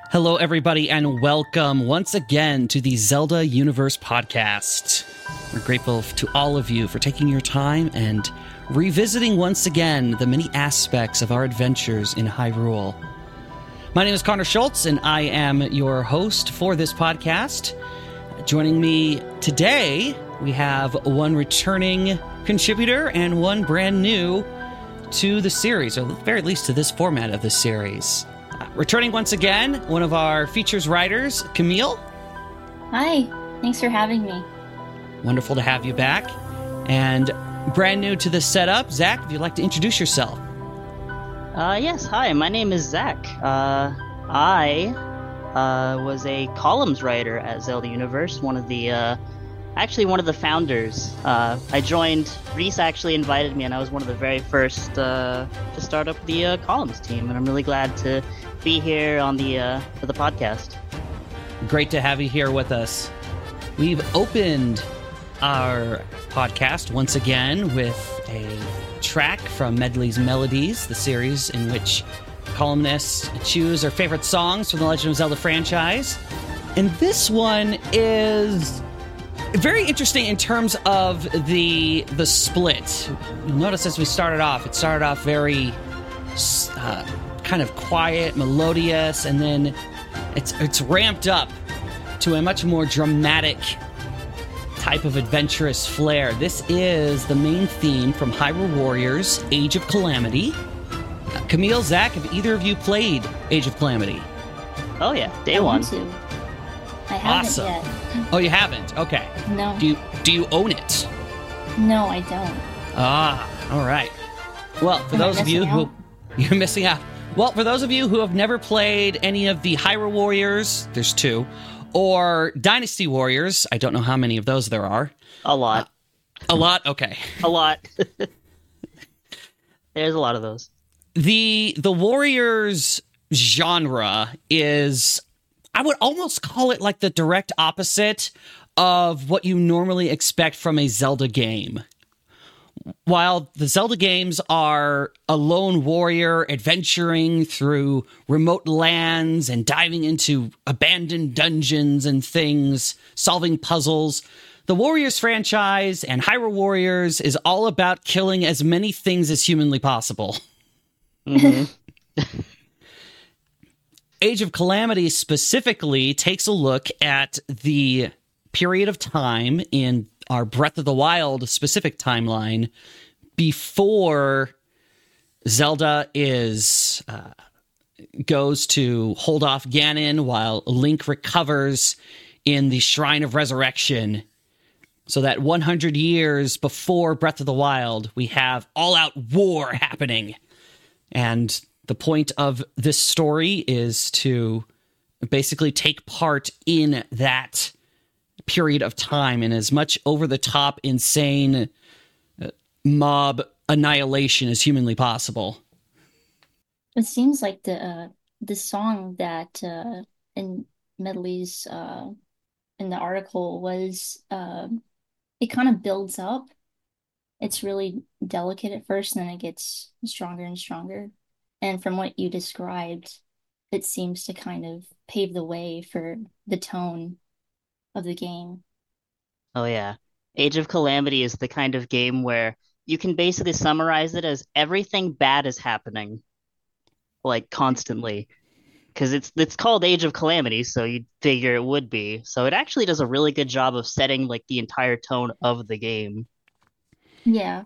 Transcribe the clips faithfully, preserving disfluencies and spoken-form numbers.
Hello, everybody, and welcome once again to the Zelda Universe Podcast. We're grateful to all of you for taking your time and revisiting once again the many aspects of our adventures in Hyrule. My name is Connor Schultz, and I am your host for this podcast. Joining me today, we have one returning contributor and one brand new to the series, or at the very least to this format of the series. Uh, returning once again, one of our features writers, Camille. Hi, thanks for having me. Wonderful to have you back. And brand new to the setup, Zach, if you'd like to introduce yourself. Uh, yes, hi, my name is Zach. Uh, I uh, was a columns writer at Zelda Universe, one of the, uh, actually one of the founders. Uh, I joined, Reese actually invited me, and I was one of the very first uh, to start up the uh, columns team, and I'm really glad to be here on the uh, for the podcast. Great to have you here with us. We've opened our podcast once again with a track from Medley's Melodies, the series in which columnists choose their favorite songs from the Legend of Zelda franchise. And this one is very interesting in terms of the the split. You'll notice as we started off, it started off very uh, kind of quiet, melodious, and then it's it's ramped up to a much more dramatic type of adventurous flair. This is the main theme from Hyrule Warriors: Age of Calamity. Uh, Camille, Zach, have either of you played Age of Calamity? Oh yeah, day I one. want to. I haven't Awesome. yet. Oh, you haven't? Okay. No. Do you, do you own it? No, I don't. Ah, all right. Well, for Am I those of you missing who... out? You're missing out. Well, for those of you who have never played any of the Hyrule Warriors, there's two, or Dynasty Warriors, I don't know how many of those there are. A lot. A lot? Okay. A lot. There's a lot of those. The the Warriors genre is, I would almost call it like the direct opposite of what you normally expect from a Zelda game. While the Zelda games are a lone warrior adventuring through remote lands and diving into abandoned dungeons and things, solving puzzles, the Warriors franchise and Hyrule Warriors is all about killing as many things as humanly possible. Mm-hmm. Age of Calamity specifically takes a look at the period of time in our Breath of the Wild specific timeline before Zelda is uh, goes to hold off Ganon while Link recovers in the Shrine of Resurrection. So that one hundred years before Breath of the Wild, we have all-out war happening. And the point of this story is to basically take part in that period of time in as much over-the-top, insane uh, mob annihilation as humanly possible. It seems like the uh, the song that uh, in Medley's uh, in the article was uh, it kind of builds up. It's really delicate at first, and then it gets stronger and stronger. And from what you described, it seems to kind of pave the way for the tone of the game. Oh yeah. Age of Calamity is the kind of game where you can basically summarize it as everything bad is happening, like constantly. Because it's it's called Age of Calamity, so you'd figure it would be. So it actually does a really good job of setting like the entire tone of the game. Yeah.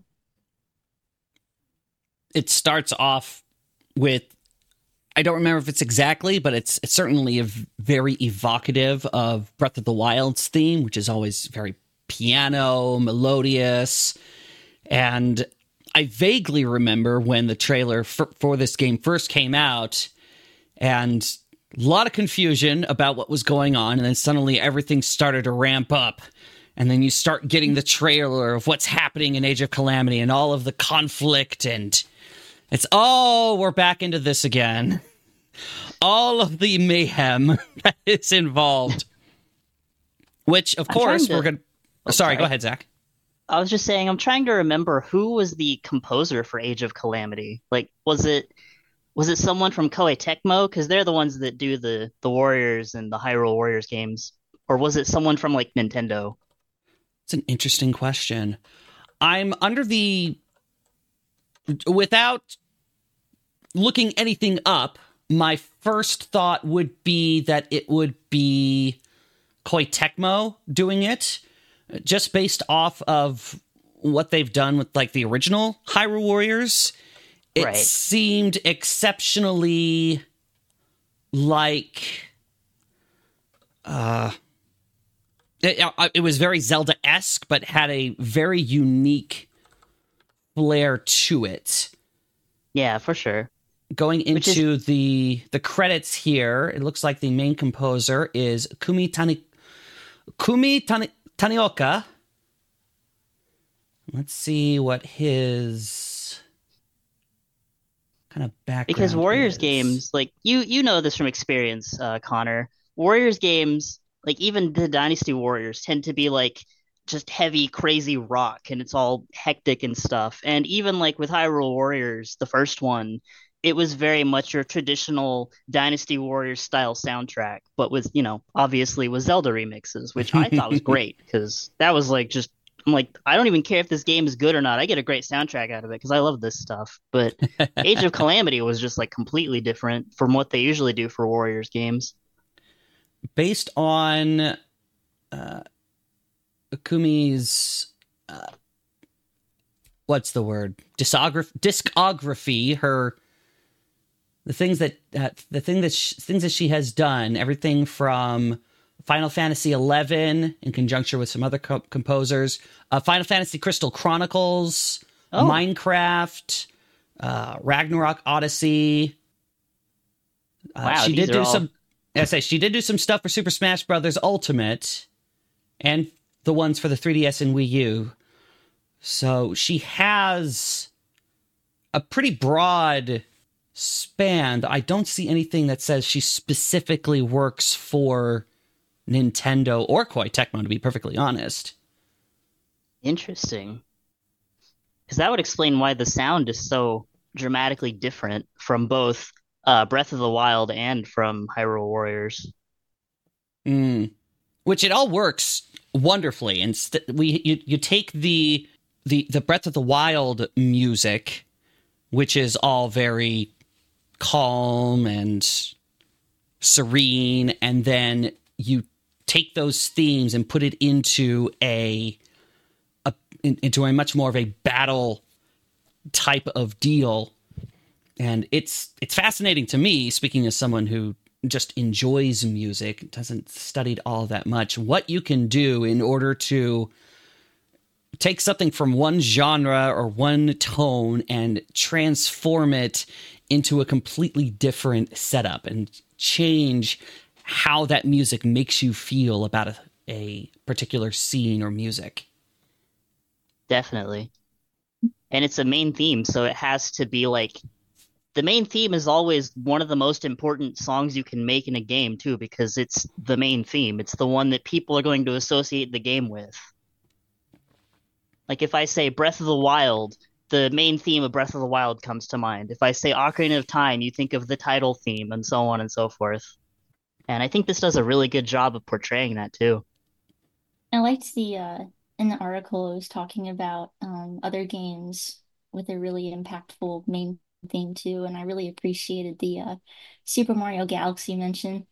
It starts off with, I don't remember if it's exactly, but it's it's certainly a v- very evocative of Breath of the Wild's theme, which is always very piano, melodious. And I vaguely remember when the trailer for, for this game first came out, and a lot of confusion about what was going on, and then suddenly everything started to ramp up. And then you start getting the trailer of what's happening in Age of Calamity and all of the conflict, and it's, oh, we're back into this again. All of the mayhem that is involved. Which, of I'm course, trying we're to- going to... Oh, sorry, sorry. go ahead, Zach. I was just saying, I'm trying to remember who was the composer for Age of Calamity. Like, was it Was it someone from Koei Tecmo? Because they're the ones that do the the Warriors and the Hyrule Warriors games. Or was it someone from like Nintendo? It's an interesting question. I'm under the without looking anything up, my first thought would be that it would be Koei Tecmo doing it, just based off of what they've done with like the original Hyrule Warriors. It Right. seemed exceptionally like uh it, uh, it was very Zelda-esque, but had a very unique flair to it. Yeah, for sure. Going Which is- into the the credits here, it looks like the main composer is Kumi Tani Kumi Tani, Tanioka. Let's see what his kind of background Because Warriors is. games, like you you know this from experience, uh, Connor. Warriors games, like even the Dynasty Warriors, tend to be like just heavy, crazy rock, and it's all hectic and stuff. And even like with Hyrule Warriors, the first one, it was very much your traditional Dynasty Warriors style soundtrack, but with, you know, obviously with Zelda remixes, which I thought was great because that was like just I'm like, I don't even care if this game is good or not. I get a great soundtrack out of it because I love this stuff. But Age of Calamity was just like completely different from what they usually do for Warriors games. Based on uh, Kumi's uh, what's the word discography discography her the things that uh, the thing that sh- things that she has done, everything from Final Fantasy eleven in conjunction with some other co- composers, uh, Final Fantasy Crystal Chronicles, Oh. Minecraft, uh, Ragnarok Odyssey. Uh, Wow, she these did are do all- some. I say she did do some stuff for Super Smash Brothers Ultimate, and the ones for the three D S and Wii U. So she has a pretty broad span. I don't see anything that says she specifically works for Nintendo or Koei Tecmo, to be perfectly honest. Interesting. Because that would explain why the sound is so dramatically different from both uh, Breath of the Wild and from Hyrule Warriors. Mm. Which it all works wonderfully. And st- we you, you take the the the Breath of the Wild music, which is all very calm and serene, and then you take those themes and put it into a, a in, into a much more of a battle type of deal. And it's it's fascinating to me, speaking as someone who just enjoys music, doesn't studied all that much, what you can do in order to take something from one genre or one tone and transform it into a completely different setup and change how that music makes you feel about a, a particular scene or music. Definitely. And it's a main theme, so it has to be like the main theme is always one of the most important songs you can make in a game too, because it's the main theme. It's the one that people are going to associate the game with. Like if I say Breath of the Wild, the main theme of Breath of the Wild comes to mind. If I say Ocarina of Time, you think of the title theme and so on and so forth. And I think this does a really good job of portraying that too. I liked the uh in the article it was talking about um other games with a really impactful main theme too, and I really appreciated the uh Super Mario Galaxy mention.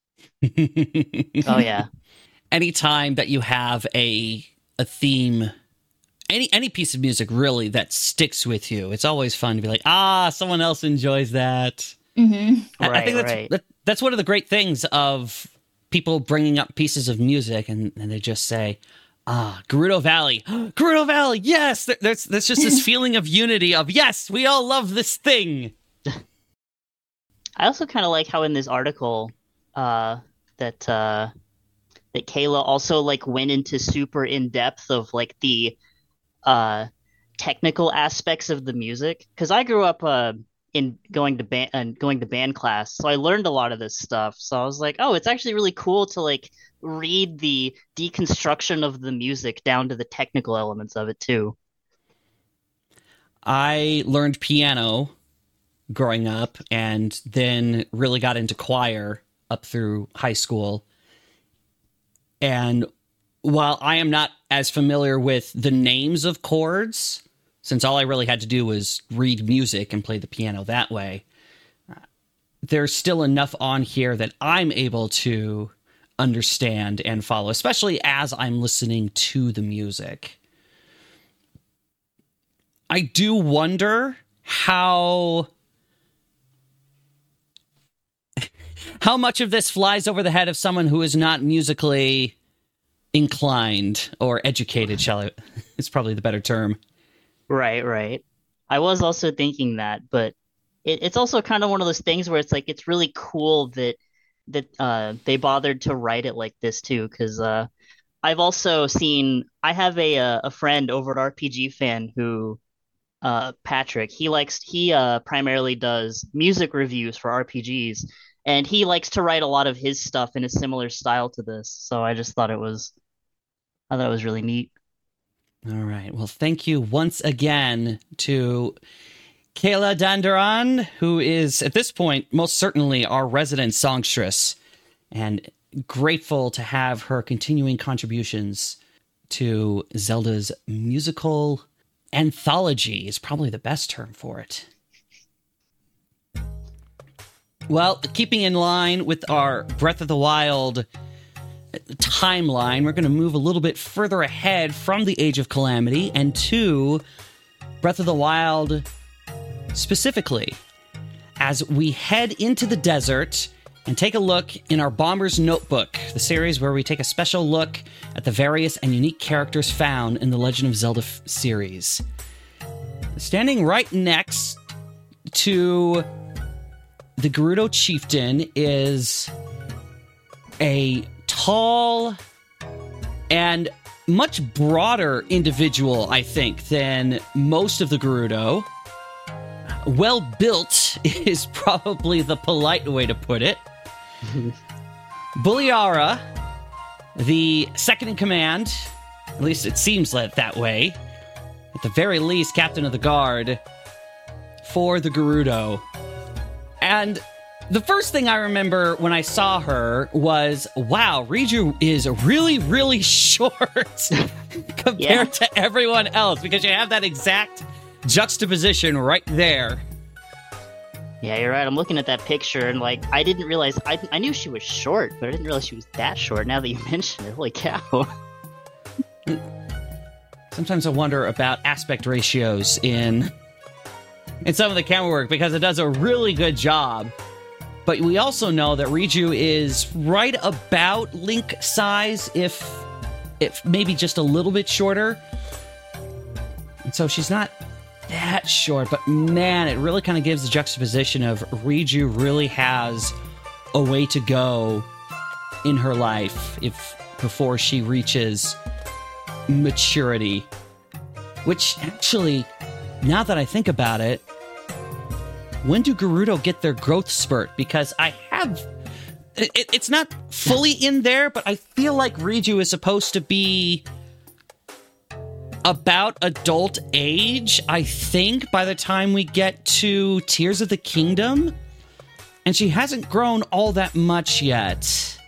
Oh yeah. Anytime that you have a a theme, any any piece of music really that sticks with you, it's always fun to be like, ah, someone else enjoys that. hmm I- I Right, think that's right. that, that's one of the great things of people bringing up pieces of music, and, and they just say, ah, Gerudo Valley, Gerudo Valley, yes. There, there's there's just this feeling of unity of yes, we all love this thing. I also kind of like how in this article uh, that uh, that Kayla also like went into super in depth of like the uh, technical aspects of the music. Because I grew up uh, in going to band and going to band class, so I learned a lot of this stuff. So I was like, oh, it's actually really cool to like read the deconstruction of the music down to the technical elements of it too. I learned piano growing up, and then really got into choir up through high school. And while I am not as familiar with the names of chords, since all I really had to do was read music and play the piano that way, there's still enough on here that I'm able to understand and follow, especially as I'm listening to the music. I do wonder how how much of this flies over the head of someone who is not musically inclined or educated, shall I? It's probably the better term. Right, right. I was also thinking that, but it, it's also kind of one of those things where it's like it's really cool that that uh, they bothered to write it like this too, because uh, I've also seen I have a a a friend over at R P G Fan who uh, Patrick. He likes he uh, primarily does music reviews for R P Gs, and he likes to write a lot of his stuff in a similar style to this. So I just thought it was I thought it was really neat. All right. Well, thank you once again to Kayla Dandaran, who is, at this point, most certainly our resident songstress, and grateful to have her continuing contributions to Zelda's musical anthology is probably the best term for it. Well, keeping in line with our Breath of the Wild timeline, we're going to move a little bit further ahead from the Age of Calamity and to Breath of the Wild specifically, as we head into the desert and take a look in our Bomber's Notebook, the series where we take a special look at the various and unique characters found in the Legend of Zelda f- series. Standing right next to the Gerudo Chieftain is a tall and much broader individual, I think, than most of the Gerudo. Well built is probably the polite way to put it. Buliara, the second in command, at least it seems like that way, at the very least, captain of the guard for the Gerudo. And the first thing I remember when I saw her was, wow, Riju is really, really short compared Yeah. to everyone else, because you have that exact juxtaposition right there. Yeah, you're right. I'm looking at that picture and like I didn't realize I I knew she was short, but I didn't realize she was that short. Now that you mention it, holy cow! Sometimes I wonder about aspect ratios in in some of the camera work, because it does a really good job. But we also know that Riju is right about Link size, if if maybe just a little bit shorter. And so she's not that short, but man, it really kind of gives the juxtaposition of Riju really has a way to go in her life if before she reaches maturity. Which actually, now that I think about it, when do Gerudo get their growth spurt? Because I have... It, it's not fully in there, but I feel like Riju is supposed to be about adult age, I think, by the time we get to Tears of the Kingdom. And she hasn't grown all that much yet.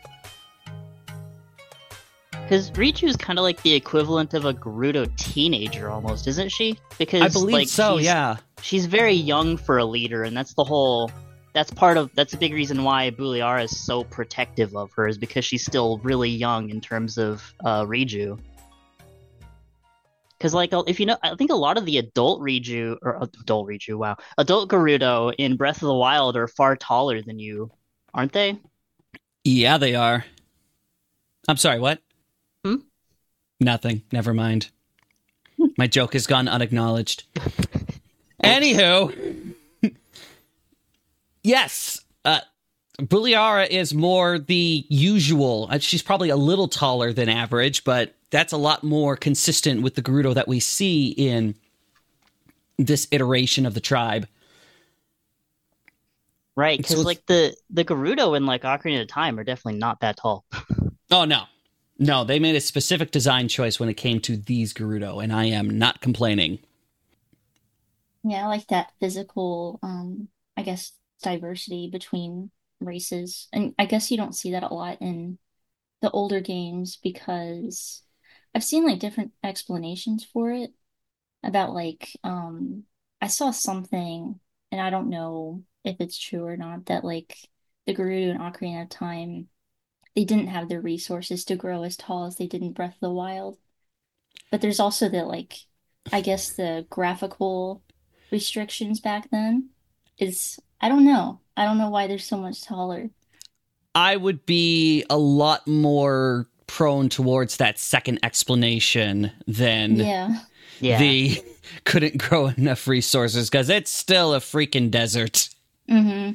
Because Richu's kind of like the equivalent of a Gerudo teenager, almost, isn't she? Because I believe like, so, she's, yeah. She's very young for a leader, and that's the whole. That's part of. That's a big reason why Buliara is so protective of her, is because she's still really young in terms of uh, Riju. Because, like, if you know, I think a lot of the adult Riju, or adult Riju, wow, adult Gerudo in Breath of the Wild are far taller than you, aren't they? Yeah, they are. I'm sorry, what? Hmm? Nothing. Never mind. My joke has gone unacknowledged. Anywho, yes, uh, Buliara is more the usual. uh, She's probably a little taller than average, but that's a lot more consistent with the Gerudo that we see in this iteration of the tribe. Right, because So it's- like the the Gerudo in like Ocarina of Time are definitely not that tall. Oh, no. No, they made a specific design choice when it came to these Gerudo, and I am not complaining. Yeah, I like that physical um I guess, diversity between races. And I guess you don't see that a lot in the older games because I've seen like different explanations for it about like um I saw something and I don't know if it's true or not that like the Gerudo and Ocarina of Time they didn't have the resources to grow as tall as they did in Breath of the Wild. But there's also the like I guess the graphical restrictions back then is I don't know. I don't know why they're so much taller. I would be a lot more prone towards that second explanation than Yeah. Yeah. the couldn't grow enough resources, because it's still a freaking desert. Mm-hmm.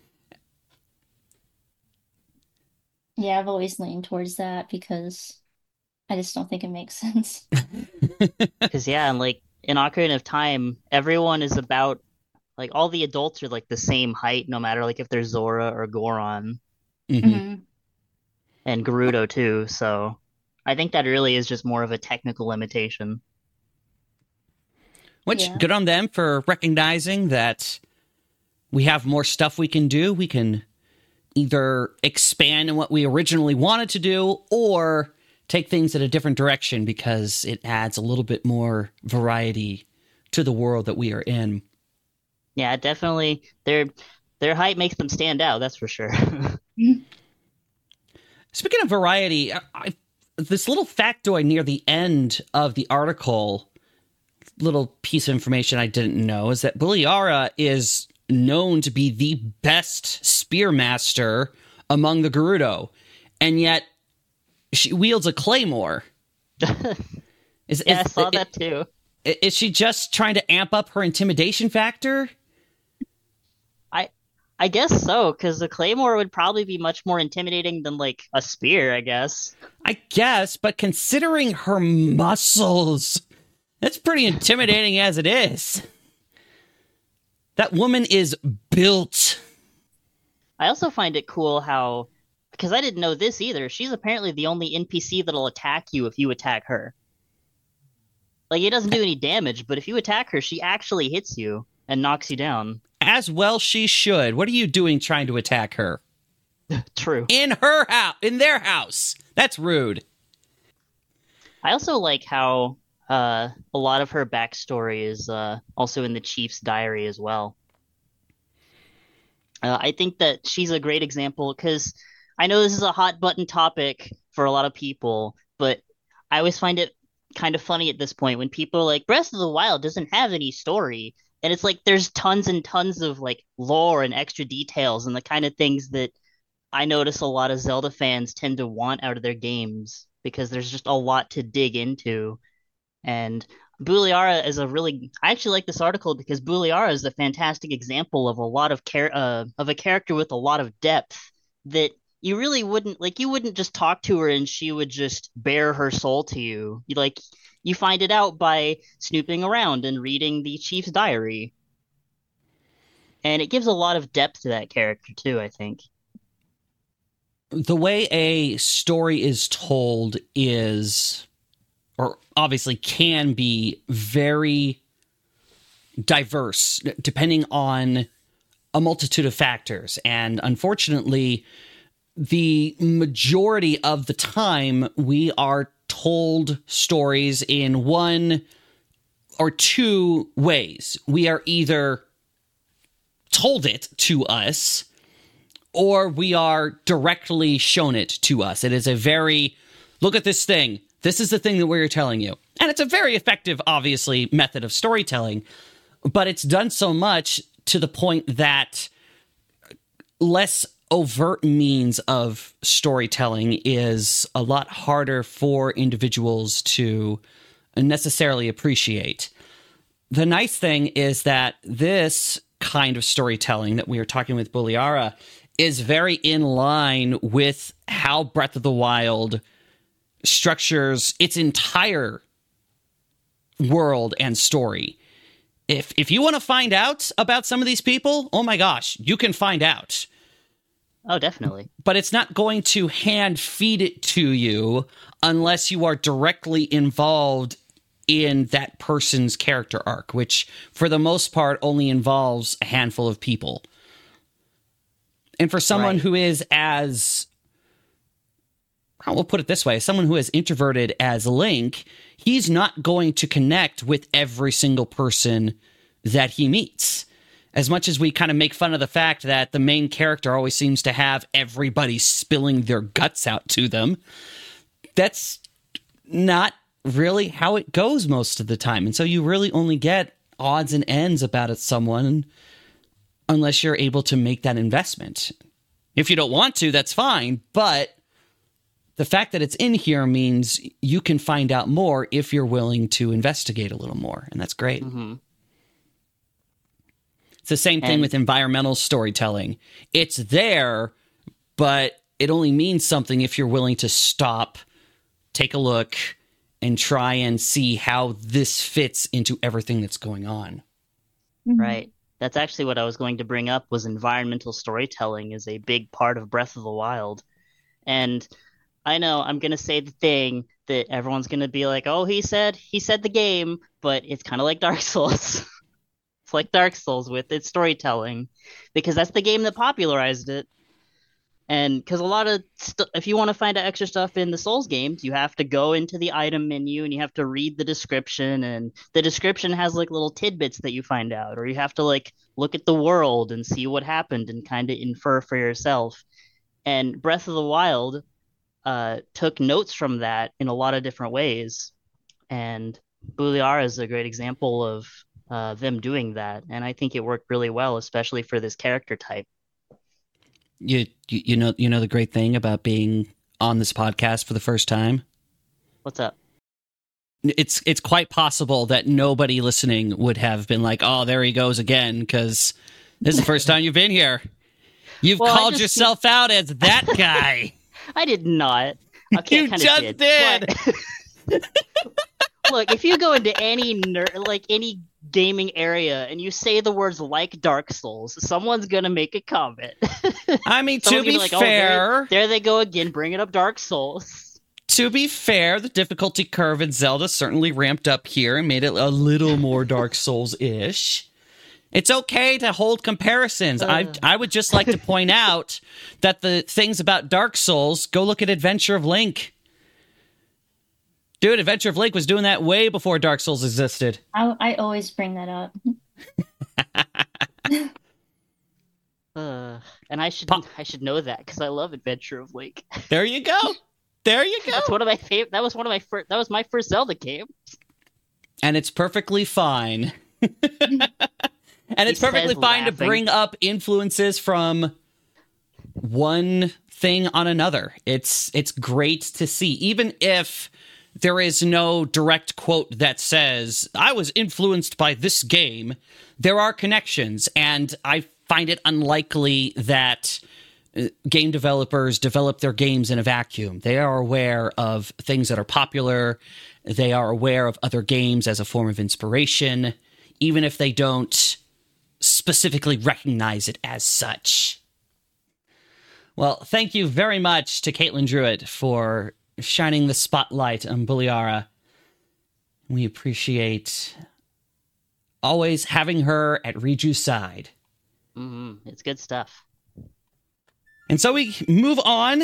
Yeah, I've always leaned towards that because I just don't think it makes sense. Because, yeah, and like in Ocarina of Time, everyone is about, like, all the adults are like the same height, no matter like if they're Zora or Goron, Mhm. hmm and Gerudo too. So I think that really is just more of a technical limitation. Which, Yeah. good on them for recognizing that we have more stuff we can do. We can either expand on what we originally wanted to do or take things in a different direction because it adds a little bit more variety to the world that we are in. Yeah, definitely. Their their height makes them stand out. That's for sure. Speaking of variety, I, I, this little factoid near the end of the article, little piece of information I didn't know, is that Buliara is known to be the best spearmaster among the Gerudo, and yet she wields a claymore. Is, Yeah, I is, saw is, that too. is she just trying to amp up her intimidation factor? I I guess so, because the claymore would probably be much more intimidating than like a spear, I guess. I guess, but considering her muscles, that's pretty intimidating as it is. That woman is built. I also find it cool how, because I didn't know this either, she's apparently the only N P C that'll attack you if you attack her. Like, it doesn't do any damage, but if you attack her, she actually hits you and knocks you down. As well she should. What are you doing trying to attack her? True. In her house, in their house. That's rude. I also like how uh, a lot of her backstory is uh, also in the Chief's diary as well. Uh, I think that she's a great example because I know this is a hot button topic for a lot of people, but I always find it kind of funny at this point when people are like, Breath of the Wild doesn't have any story. And it's like there's tons and tons of like lore and extra details and the kind of things that I notice a lot of Zelda fans tend to want out of their games because there's just a lot to dig into. And Buliara is a really I actually like this article because Buliara is a fantastic example of a lot of char- uh, of a character with a lot of depth that you really wouldn't like you wouldn't just talk to her and she would just bare her soul to you. You like you find it out by snooping around and reading the Chief's diary. And it gives a lot of depth to that character too, I think. The way a story is told is, or obviously can be, very diverse depending on a multitude of factors. And unfortunately, the majority of the time we are told stories in one or two ways. We are either told it to us or we are directly shown it to us. It is a very, look at this thing. This is the thing that we're telling you. And it's a very effective, obviously, method of storytelling, but it's done so much to the point that less overt means of storytelling is a lot harder for individuals to necessarily appreciate. The nice thing is that this kind of storytelling that we are talking with Buliara is very in line with how Breath of the Wild structures its entire world and story. If if you want to find out about some of these people, oh my gosh, you can find out. Oh, definitely. But it's not going to hand feed it to you unless you are directly involved in that person's character arc, which for the most part only involves a handful of people. And for someone Right. who is as, we'll put it this way, someone who is introverted as Link, he's not going to connect with every single person that he meets. As much as we kind of make fun of the fact that the main character always seems to have everybody spilling their guts out to them, that's not really how it goes most of the time. And so you really only get odds and ends about it, someone, unless you're able to make that investment. If you don't want to, that's fine. But the fact that it's in here means you can find out more if you're willing to investigate a little more. And that's great. Mm-hmm. It's the same thing And- with environmental storytelling. It's there, but it only means something if you're willing to stop, take a look, and try and see how this fits into everything that's going on. Right. That's actually what I was going to bring up, was environmental storytelling is a big part of Breath of the Wild. And I know I'm going to say the thing that everyone's going to be like, oh, he said, he said the game, but it's kind of like Dark Souls. It's like Dark Souls with its storytelling, because that's the game that popularized it. And because a lot of st- if you want to find out extra stuff in the Souls games, you have to go into the item menu and you have to read the description, and the description has like little tidbits that you find out, or you have to like look at the world and see what happened and kind of infer for yourself. And Breath of the Wild uh, took notes from that in a lot of different ways, and Boolyara is a great example of uh, them doing that, and I think it worked really well, especially for this character type. You, you you know you know the great thing about being on this podcast for the first time? What's up? It's it's quite possible that nobody listening would have been like, "Oh, there he goes again," because this is the first time you've been here. You've Well, I called just- yourself out as that guy. I did not. Okay, You I kinda just did. did. But- Look, if you go into any ner- like any gaming area and you say the words like Dark Souls, someone's gonna make a comment. I mean, to Someone's be gonna like, oh, fair, there, there they go again, bringing up Dark Souls. to be fair, the difficulty curve in Zelda certainly ramped up here and made it a little more Dark Souls-ish. It's okay to hold comparisons. I I would just like to point out that the things about Dark Souls, go look at Adventure of Link. Dude, Adventure of Link was doing that way before Dark Souls existed. I, I always bring that up. Uh, and I should Pop. I should know that because I love Adventure of Link. There you go. There you go. That's one of my favorite. That was one of my first. That was my first Zelda game. And it's perfectly fine. And it's He perfectly says fine to laughing. bring up influences from one thing on another. It's it's great to see, even if there is no direct quote that says, I was influenced by this game. There are connections, and I find it unlikely that uh, game developers develop their games in a vacuum. They are aware of things that are popular. They are aware of other games as a form of inspiration, even if they don't specifically recognize it as such. Well, thank you very much to Caitlin Druitt for shining the spotlight on Boolyara. We appreciate always having her at Riju's side. Mm-hmm. It's good stuff. And so we move on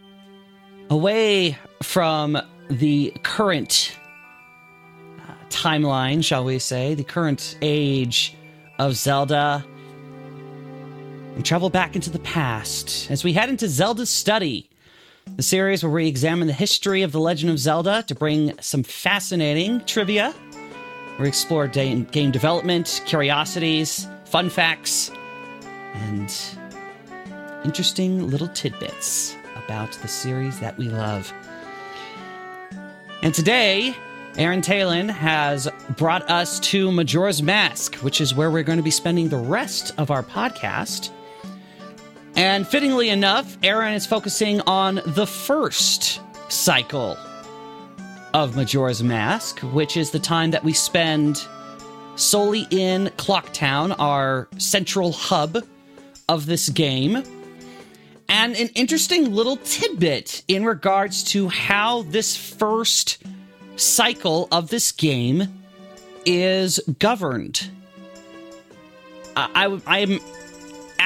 away from the current uh, timeline, shall we say, the current age of Zelda, and travel back into the past as we head into Zelda's Study, the series where we examine the history of The Legend of Zelda to bring some fascinating trivia. We explore da- game development, curiosities, fun facts, and interesting little tidbits about the series that we love. And today, Aaron Talon has brought us to Majora's Mask, which is where we're going to be spending the rest of our podcast. And fittingly enough, Aaron is focusing on the first cycle of Majora's Mask, which is the time that we spend solely in Clocktown, our central hub of this game. And an interesting little tidbit in regards to how this first cycle of this game is governed. I, I, I'm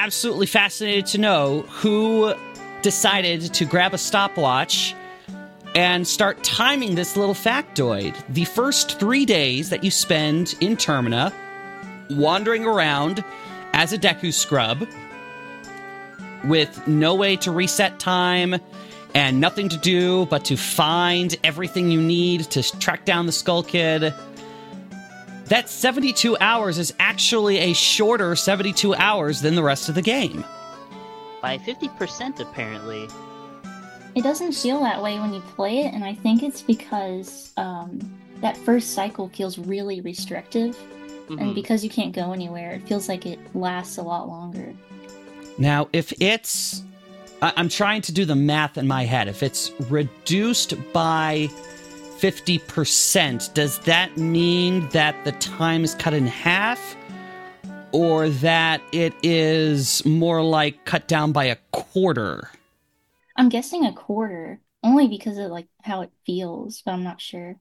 absolutely fascinated to know who decided to grab a stopwatch and start timing this little factoid. The first three days that you spend in Termina, wandering around as a Deku scrub, with no way to reset time and nothing to do but to find everything you need to track down the Skull Kid. That seventy-two hours is actually a shorter seventy-two hours than the rest of the game. By fifty percent, apparently. It doesn't feel that way when you play it, and I think it's because um, that first cycle feels really restrictive. Mm-hmm. And because you can't go anywhere, it feels like it lasts a lot longer. Now, if it's... I- I'm trying to do the math in my head. If it's reduced by fifty percent, does that mean that the time is cut in half? Or that it is more like cut down by a quarter? I'm guessing a quarter, only because of like how it feels, but I'm not sure.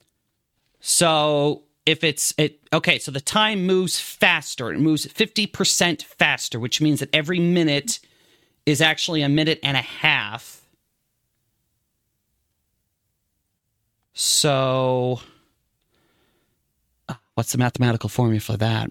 So if it's it okay, so the time moves faster. It moves fifty percent faster, which means that every minute is actually a minute and a half. So what's the mathematical formula for that?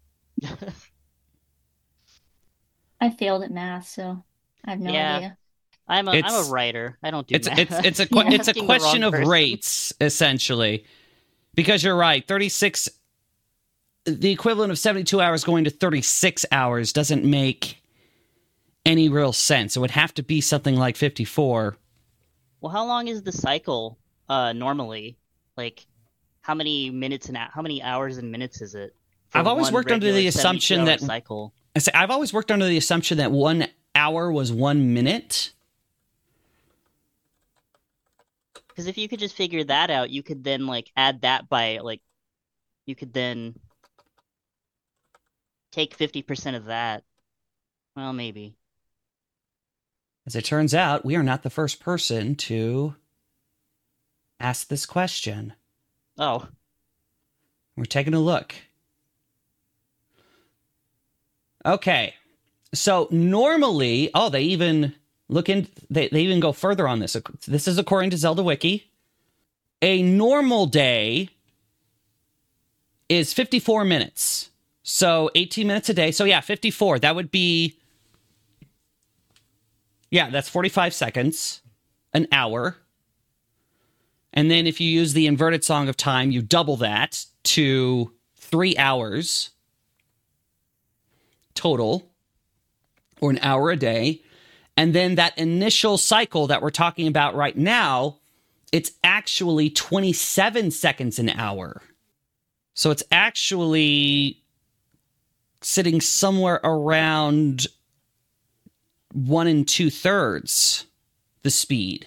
I failed at math, so I have no yeah. idea. I'm a It's- I'm a writer. I don't do It's math. it's it's a Yeah. que- it's a Asking the question wrong of person. rates, essentially, because you're right. thirty-six, the equivalent of seventy-two hours going to thirty-six hours doesn't make any real sense. It would have to be something like fifty-four. Well, how long is the cycle uh, normally? Like, how many minutes and how many hours and minutes is it? for I've always one worked under regular the assumption seventy-two hour that- cycle. I say I've always worked under the assumption that one hour was one minute. Because if you could just figure that out, you could then like add that by like, you could then take fifty percent of that. Well, maybe. As it turns out, we are not the first person to ask this question. Oh, We're taking a look. Okay. So normally, oh, they even look in, they, they even go further on this. This is according to Zelda Wiki. A normal day is fifty-four minutes. So eighteen minutes a day. So yeah, fifty-four. That would be, yeah, that's forty-five seconds, an hour. And then if you use the inverted Song of Time, you double that to three hours total, or an hour a day. And then that initial cycle that we're talking about right now, it's actually twenty-seven seconds an hour. So it's actually sitting somewhere around one and two thirds the speed.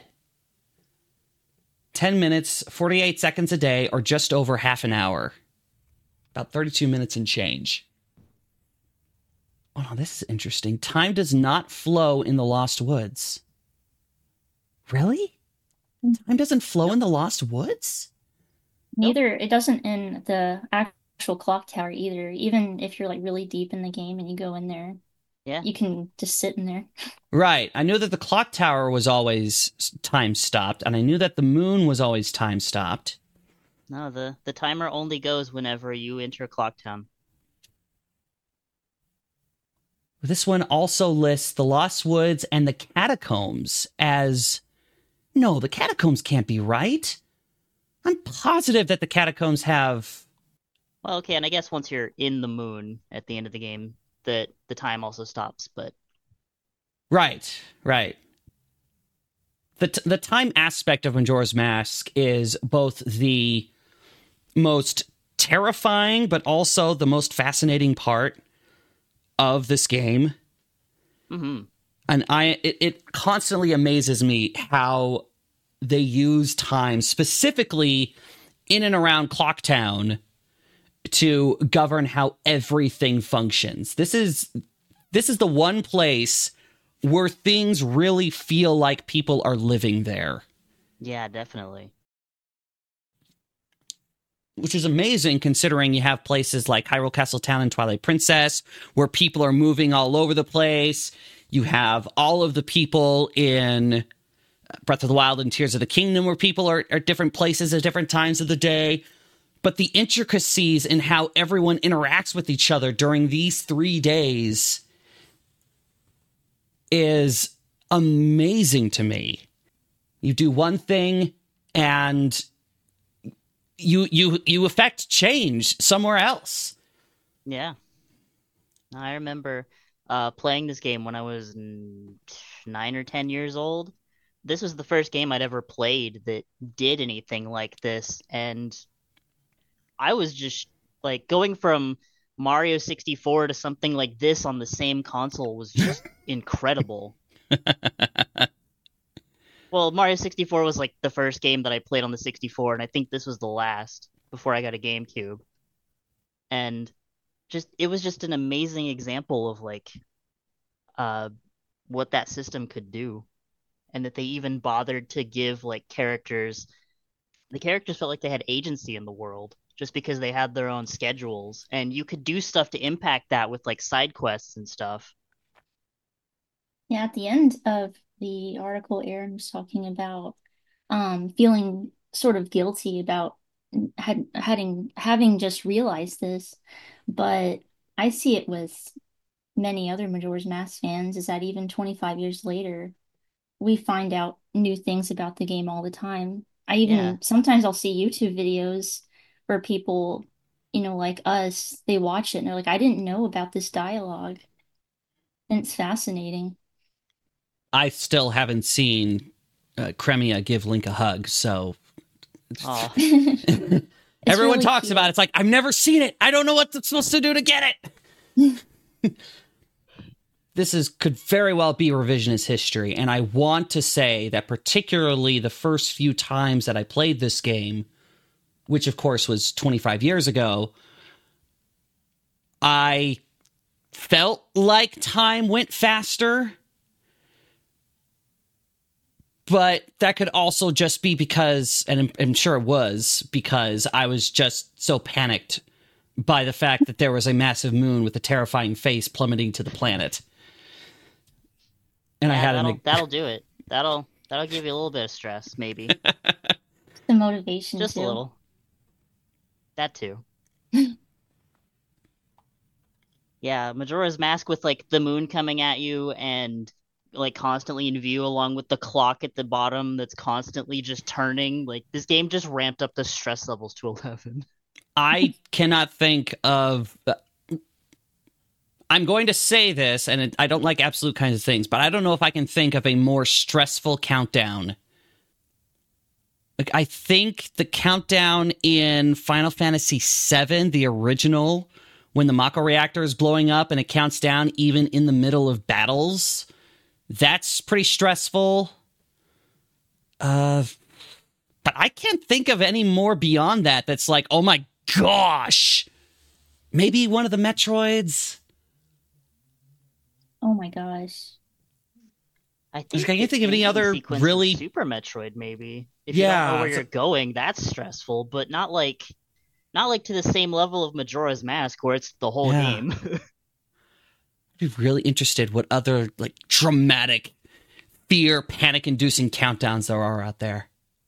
ten minutes, forty-eight seconds a day, or just over half an hour. About thirty-two minutes and change. Oh, no, this is interesting. Time does not flow in the Lost Woods. Really? Time doesn't flow in the Lost Woods? Neither, it doesn't in the actual clock tower either. Even if you're like really deep in the game and you go in there, yeah. you can just sit in there. Right. I knew that the clock tower was always time stopped, and I knew that the moon was always time stopped. No, the, the timer only goes whenever you enter Clock Town. This one also lists the Lost Woods and the Catacombs as... No, the Catacombs can't be right. I'm positive that the Catacombs have... Well, okay, and I guess once you're in the moon at the end of the game, that the time also stops, but... Right, right. The, t- the time aspect of Majora's Mask is both the most terrifying, but also the most fascinating part of this game. Mm-hmm. And I, it, it constantly amazes me how they use time, specifically in and around Clocktown, to govern how everything functions. This is this is the one place where things really feel like people are living there. Yeah, definitely. which is amazing considering you have places like Hyrule Castle Town and Twilight Princess where people are moving all over the place. You have all of the people in Breath of the Wild and Tears of the Kingdom where people are at different places at different times of the day. But the intricacies in how everyone interacts with each other during these three days is amazing to me. You do one thing and you you you affect change somewhere else. Yeah. I remember uh, playing this game when I was nine or ten years old. This was the first game I'd ever played that did anything like this, and I was just like going from Mario sixty-four to something like this on the same console was just incredible. Well, Mario sixty-four was like the first game that I played on the sixty-four, and I think this was the last before I got a GameCube. And just it was just an amazing example of like uh what that system could do. And that they even bothered to give like characters the characters felt like they had agency in the world just because they had their own schedules, and you could do stuff to impact that with like side quests and stuff. Yeah, at the end of the article, Aaron was talking about um, feeling sort of guilty about had, having having just realized this, but I see it with many other Majora's Mask fans is that even twenty-five years later, we find out new things about the game all the time. I even Yeah. sometimes I'll see YouTube videos where people, you know, like us, they watch it and they're like, I didn't know about this dialogue. And it's fascinating. I still haven't seen uh, Cremia give Link a hug, so Oh, It's everyone really talks cute. about it. It's like, I've never seen it. I don't know what it's supposed to do to get it. This is could very well be revisionist history, and I want to say that particularly the first few times that I played this game, which of course was twenty-five years ago, I felt like time went faster. But that could also just be because, and I'm, I'm sure it was, because I was just so panicked by the fact that there was a massive moon with a terrifying face plummeting to the planet. And I yeah, had that'll, an... that'll do it. That'll that'll give you a little bit of stress, maybe. The motivation Just a too. little. That too. Yeah, Majora's Mask with like the moon coming at you and like constantly in view along with the clock at the bottom that's constantly just turning. Like this game just ramped up the stress levels to eleven. I cannot think of... I'm going to say this, and it, I don't like absolute kinds of things, but I don't know if I can think of a more stressful countdown. Like, I think the countdown in Final Fantasy seven, the original, when the Mako reactor is blowing up and it counts down even in the middle of battles, that's pretty stressful. Uh, but I can't think of any more beyond that that's like, oh my gosh. Maybe one of the Metroids. Oh my gosh. I Like, think I can't the think of any ending other sequence in really- Super Metroid, maybe. If Yeah, you don't know where it's you're a- going, that's stressful, but not like not like to the same level of Majora's Mask where it's the whole Yeah. game. I'd be really interested what other like dramatic, fear, panic-inducing countdowns there are out there.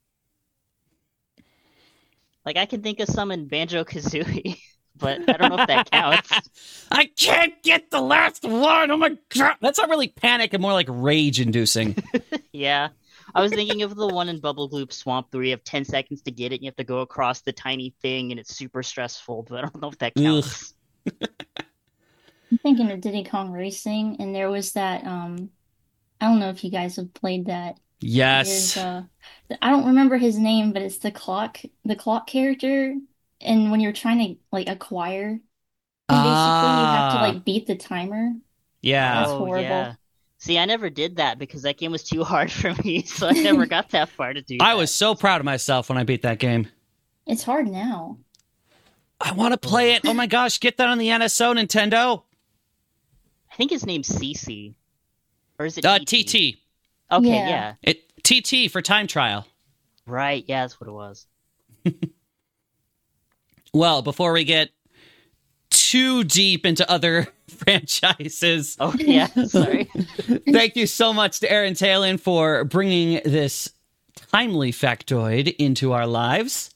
Like I can think of some in Banjo-Kazooie, but I don't know if that counts. I can't get the last one. Oh my god, that's not really panic and more like rage-inducing. Yeah. I was thinking of the one in Bubble Gloop Swamp where you have ten seconds to get it and you have to go across the tiny thing and it's super stressful, but I don't know if that counts. I'm thinking of Diddy Kong Racing, and there was that um I don't know if you guys have played that. Yes. There's uh I don't remember his name, but it's the clock the clock character. And when you're trying to like acquire him, basically you have to Ah. like beat the timer. Yeah. That's Oh, horrible. yeah. See, I never did that because that game was too hard for me, so I never got that far to do I that. was so proud of myself when I beat that game. It's hard now. I want to play it. Oh my gosh, get that on the N S O, Nintendo. I think his name's Cece. Or is it Uh, T T T? T. Okay, Yeah. yeah. It T T for time trial. Right, yeah, that's what it was. Well, before we get too deep into other franchises. Oh, yeah, sorry. Thank you so much to Aaron Talon for bringing this timely factoid into our lives.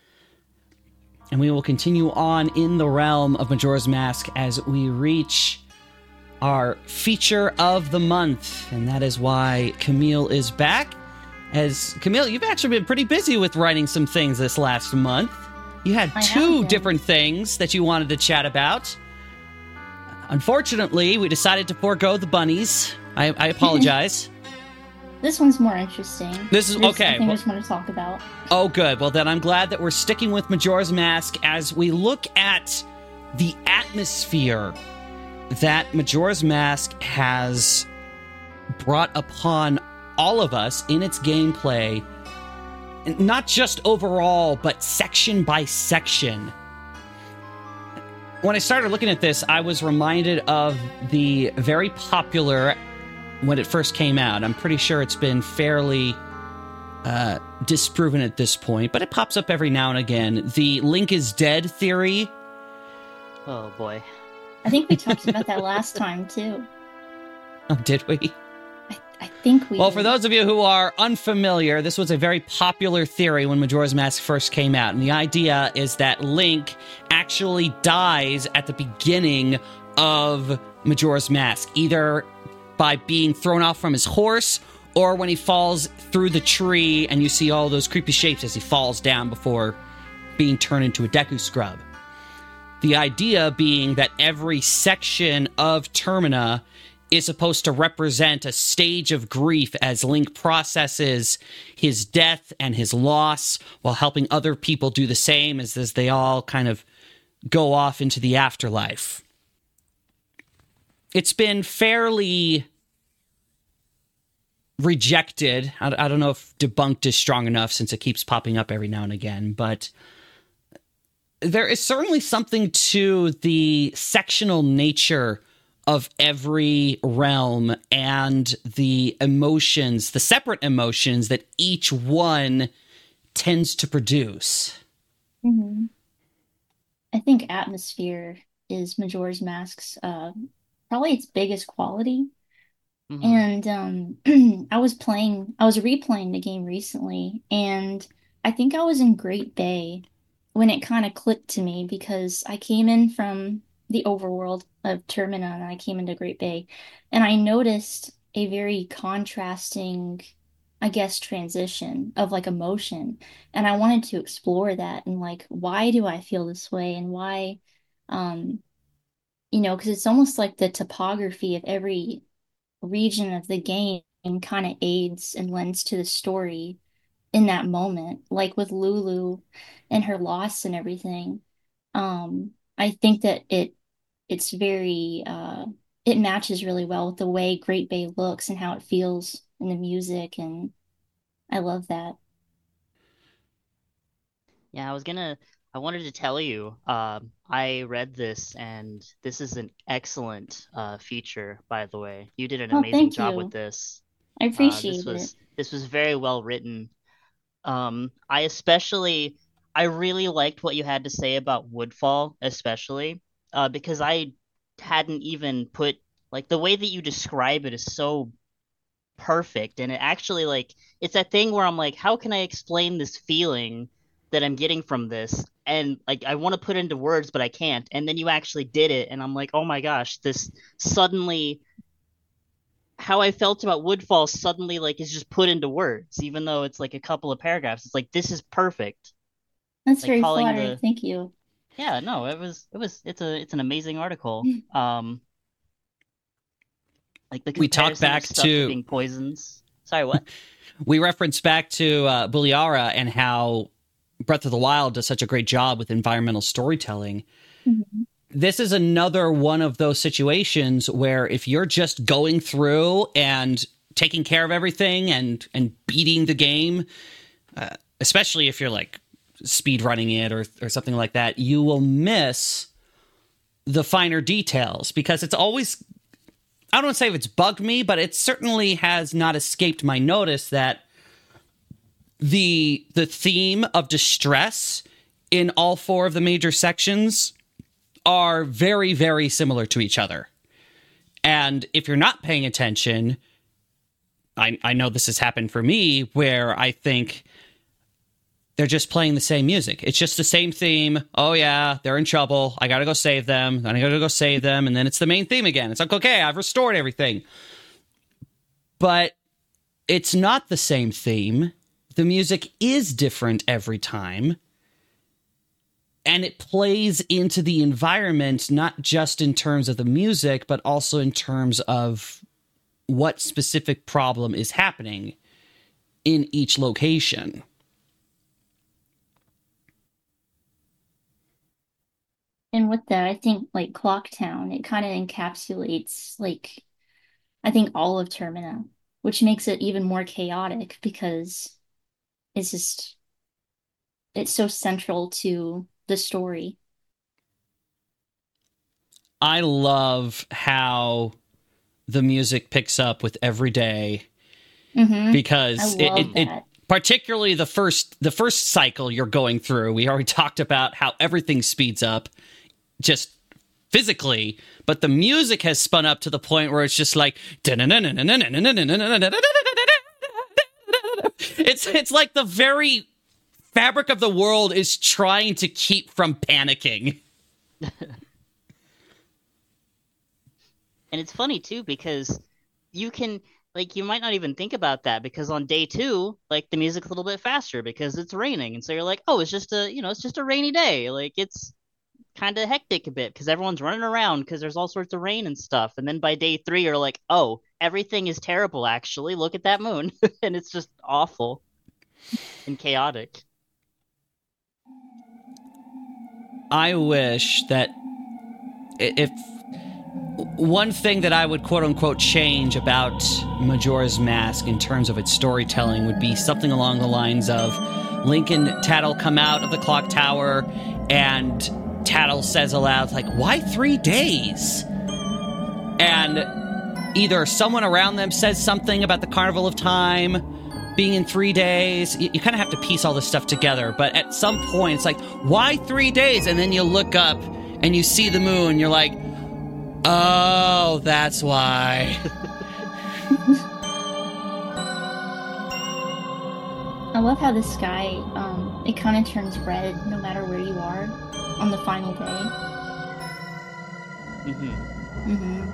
And we will continue on in the realm of Majora's Mask as we reach our feature of the month. And that is why Camille is back. As Camille, you've actually been pretty busy with writing some things this last month. You had I two have different things that you wanted to chat about. Unfortunately, we decided to forego the bunnies. I, I apologize. This one's more interesting. This is- There's okay, something well- I just want to talk about. Oh, good. Well, then I'm glad that we're sticking with Majora's Mask as we look at the atmosphere that Majora's Mask has brought upon all of us in its gameplay. Not just overall, but section by section. When I started looking at this, I was reminded of the very popular, when it first came out, I'm pretty sure it's been fairly uh, disproven at this point, but it pops up every now and again, the Link is dead theory. Oh, boy. I think we talked about that last time, too. Oh, did we? I, I think we Well, did. for those of you who are unfamiliar, this was a very popular theory when Majora's Mask first came out. And the idea is that Link actually dies at the beginning of Majora's Mask, either by being thrown off from his horse or when he falls through the tree and you see all those creepy shapes as he falls down before being turned into a Deku Scrub. The idea being that every section of Termina is supposed to represent a stage of grief as Link processes his death and his loss while helping other people do the same as, as they all kind of go off into the afterlife. It's been fairly rejected. I, I don't know if debunked is strong enough since it keeps popping up every now and again, but there is certainly something to the sectional nature of every realm and the emotions, the separate emotions that each one tends to produce. Mhm. I think atmosphere is Majora's Mask's uh, probably its biggest quality. Mhm. And um, I was playing, I was replaying the game recently, and I think I was in Great Bay when it kind of clicked to me because I came in from the overworld of Termina and I came into Great Bay, and I noticed a very contrasting, I guess, transition of like emotion. And I wanted to explore that and like, why do I feel this way? And why, um, you know, because it's almost like the topography of every region of the game kind of aids and lends to the story in that moment, like with Lulu and her loss and everything. Um, I think that it it's very uh it matches really well with the way Great Bay looks and how it feels in the music, and I love that. Yeah, I was gonna, I wanted to tell you, um, I read this, and this is an excellent uh, feature, by the way. You did an Oh, amazing thank job you. with this. I Uh, this appreciate it. was this was very well written. Um, I especially, I really liked what you had to say about Woodfall, especially, uh, because I hadn't even put, like, the way that you describe it is so perfect, and it actually, like, it's that thing where I'm like, how can I explain this feeling that I'm getting from this? And like, I want to put it into words, but I can't. And then you actually did it, and I'm like, oh my gosh, this suddenly, how I felt about Woodfall suddenly like is just put into words, even though it's like a couple of paragraphs. It's like, this is perfect. That's Like very calling flattering. the, Thank you. yeah, no, it was, it was, it's a, it's an amazing article. Um, like the We talked comparison of back stuff to- being poisons. Sorry, what? We reference back to uh, Buliara and how Breath of the Wild does such a great job with environmental storytelling. Mhm. This is another one of those situations where if you're just going through and taking care of everything and and beating the game, uh, especially if you're like speed running it or or something like that, you will miss the finer details because it's always, I don't want to say if it's bugged me, but it certainly has not escaped my notice that the the theme of distress in all four of the major sections are very, very similar to each other. And if you're not paying attention, I, I know this has happened for me, where I think they're just playing the same music. It's just the same theme. Oh, yeah, they're in trouble. I got to go save them. I got to go save them. And then it's the main theme again. It's like, okay, I've restored everything. But it's not the same theme. The music is different every time. And it plays into the environment, not just in terms of the music, but also in terms of what specific problem is happening in each location. And with that, I think like Clocktown, it kind of encapsulates like I think all of Termina, which makes it even more chaotic because it's just it's so central to the story. I love how the music picks up with every day, Mm-hmm. because I it, love it, it that. particularly the first the first cycle you're going through. We already talked about how everything speeds up just physically, but the music has spun up to the point where it's just like it's it's like the very fabric of the world is trying to keep from panicking. And it's funny too because you can like you might not even think about that because on day two, like the music's a little bit faster because it's raining, and so you're like, oh, it's just a you know it's just a rainy day. Like it's kind of hectic a bit because everyone's running around because there's all sorts of rain and stuff. And then by day three, you're like, oh, everything is terrible. Actually, look at that moon, and it's just awful and chaotic. I wish that i- if one thing that I would quote unquote change about Majora's Mask in terms of its storytelling would be something along the lines of Link and Tattle come out of the clock tower and Tattle says aloud, like, why three days? And either someone around them says something about the Carnival of Time being in three days. You, you kind of have to piece all this stuff together. But at some point, it's like, why three days? And then you look up and you see the moon. You're like, oh, that's why. I love how the sky, um, it kind of turns red no matter where you are on the final day. Mm-hmm. Mm-hmm.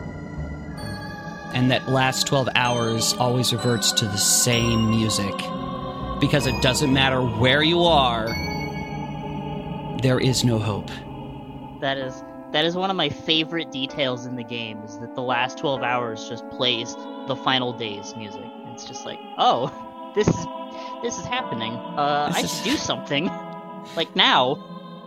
And that last twelve hours always reverts to the same music. Because it doesn't matter where you are, there is no hope. That is that is one of my favorite details in the game is that the last twelve hours just plays the final day's music. It's just like, oh, this is this is happening. Uh, This I is- should do something, like now.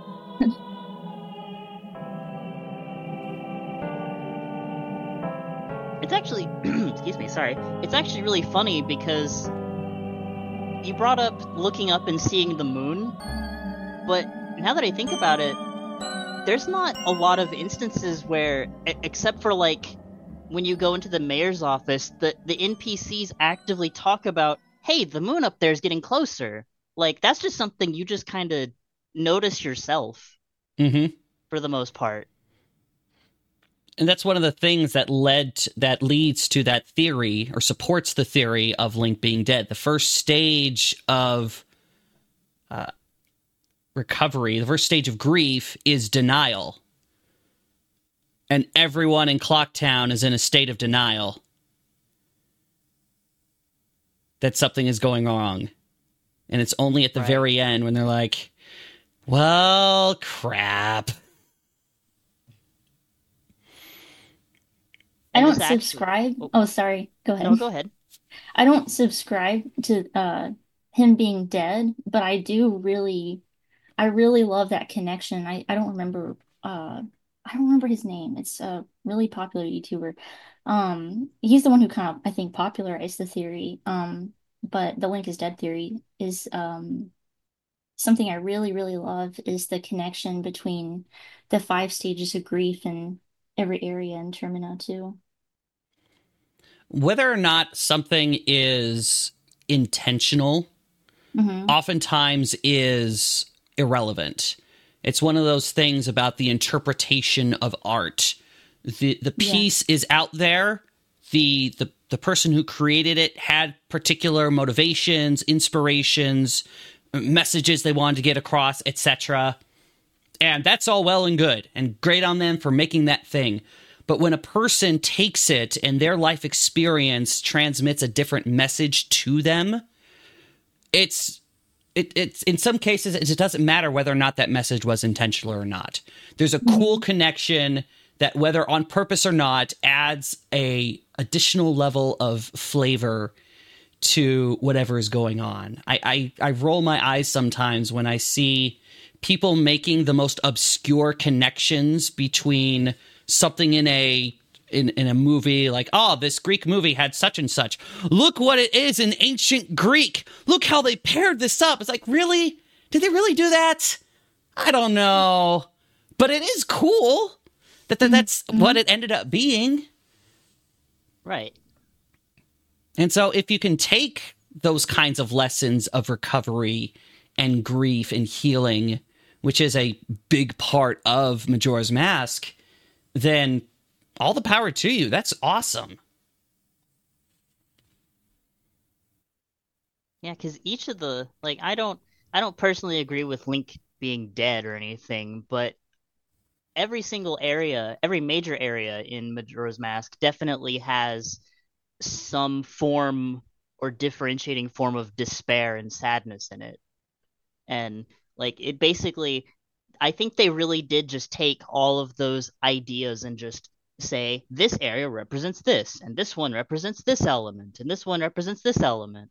It's actually, excuse me, sorry. It's actually really funny because you brought up looking up and seeing the moon, but now that I think about it, there's not a lot of instances where, e- except for like when you go into the mayor's office, the, the N P Cs actively talk about, hey, the moon up there is getting closer. Like, that's just something you just kind of notice yourself Mm-hmm. for the most part. And that's one of the things that led to, that leads to that theory or supports the theory of Link being dead. The first stage of uh, recovery, the first stage of grief is denial. And everyone in Clocktown is in a state of denial that something is going wrong. And it's only at the Right. very end when they're like, well, crap. I And don't this actually- subscribe. Oh. Oh, sorry. Go ahead. No, go ahead. I don't subscribe to uh him being dead, but I do really I really love that connection. I I don't remember uh I don't remember his name. It's a really popular YouTuber. Um he's the one who kind of I think popularized the theory. Um but the Link is dead theory is um something I really really love is the connection between the five stages of grief in every area in Termina too. Whether or not something is intentional Hmm. oftentimes is irrelevant. It's one of those things about the interpretation of art. The the piece yeah. is out there. The, the the person who created it had particular motivations, inspirations, messages they wanted to get across, et cetera. And that's all well and good, and great on them for making that thing. But when a person takes it and their life experience transmits a different message to them, it's it, it's in some cases it doesn't matter whether or not that message was intentional or not. There's a cool connection that, whether on purpose or not, adds a additional level of flavor to whatever is going on. I, I, I roll my eyes sometimes when I see people making the most obscure connections between something in a in, in a movie, like, oh, this Greek movie had such and such. Look what it is in ancient Greek. Look how they paired this up. It's like, really? Did they really do that? I don't know. But it is cool that, that that's mm-hmm. what it ended up being. Right. And so if you can take those kinds of lessons of recovery and grief and healing, which is a big part of Majora's Mask, then all the power to you. That's awesome. Yeah, because each of the, like, I don't, I don't personally agree with Link being dead or anything, but every single area, every major area in Majora's Mask definitely has some form or differentiating form of despair and sadness in it. And, like, it basically, I think they really did just take all of those ideas and just say, this area represents this, and this one represents this element, and this one represents this element.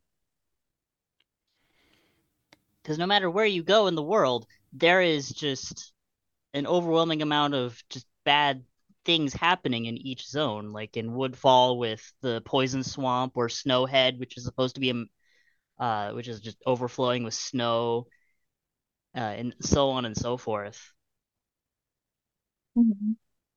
Because no matter where you go in the world, there is just an overwhelming amount of just bad things happening in each zone. Like in Woodfall with the Poison Swamp, or Snowhead, which is supposed to be a, uh, which is just overflowing with snow, uh, and so on and so forth. Mm-hmm.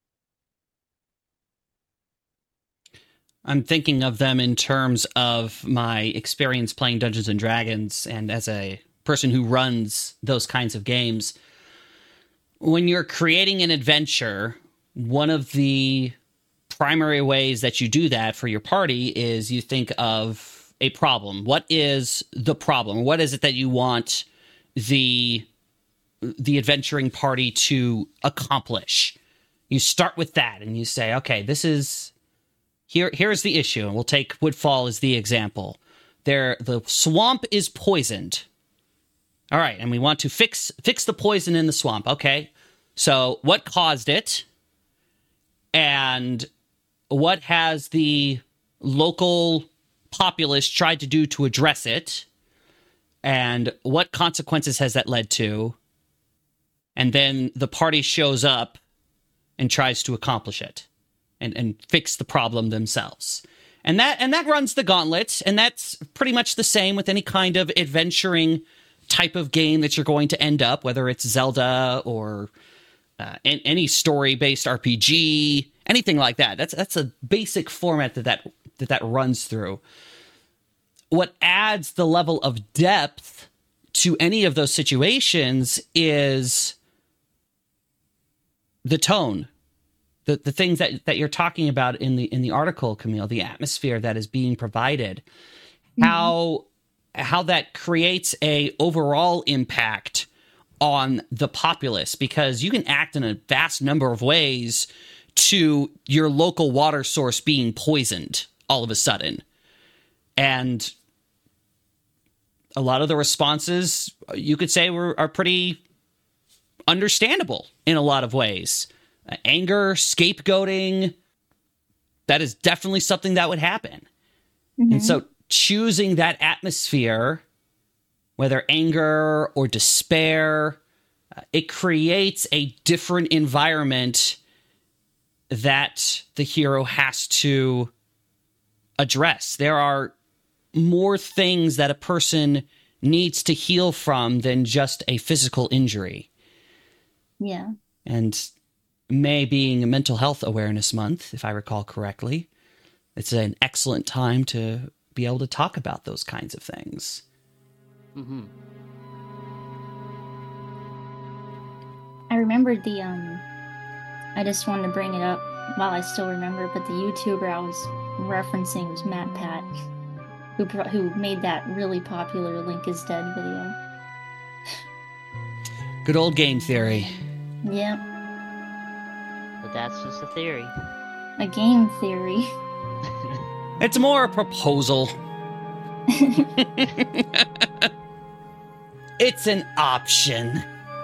I'm thinking of them in terms of my experience playing Dungeons and Dragons, and as a person who runs those kinds of games. When you're creating an adventure, one of the primary ways that you do that for your party is you think of a problem. What is the problem? What is it that you want the the adventuring party to accomplish? You start with that and you say, okay, this is here here's the issue. And we'll take Woodfall as the example. There the swamp is poisoned. All right, and we want to fix fix the poison in the swamp. Okay. So, what caused it? And what has the local populace tried to do to address it? And what consequences has that led to? And then the party shows up and tries to accomplish it and, and fix the problem themselves. And that and that runs the gauntlet, and that's pretty much the same with any kind of adventuring type of game that you're going to end up, whether it's Zelda or uh, any story-based R P G, anything like that. That's that's a basic format that that, that that runs through. What adds the level of depth to any of those situations is the tone, the the things that, that you're talking about in the in the article, Camille, the atmosphere that is being provided, mm-hmm. how how that creates a overall impact on the populace, because you can act in a vast number of ways to your local water source being poisoned all of a sudden. And a lot of the responses, you could say, were are pretty understandable in a lot of ways. Uh, anger, scapegoating, that is definitely something that would happen. Mm-hmm. And so choosing that atmosphere, whether anger or despair, uh, it creates a different environment that the hero has to address. There are more things that a person needs to heal from than just a physical injury. Yeah. And May being a Mental Health Awareness Month, if I recall correctly, it's an excellent time to be able to talk about those kinds of things. Mm-hmm. I remembered the um. I just wanted to bring it up while I still remember, but the YouTuber I was referencing was MatPat, who pro- who made that really popular Link is Dead video. Good old game theory. Yeah, But that's just a theory. a game theory. It's more a proposal. It's an option.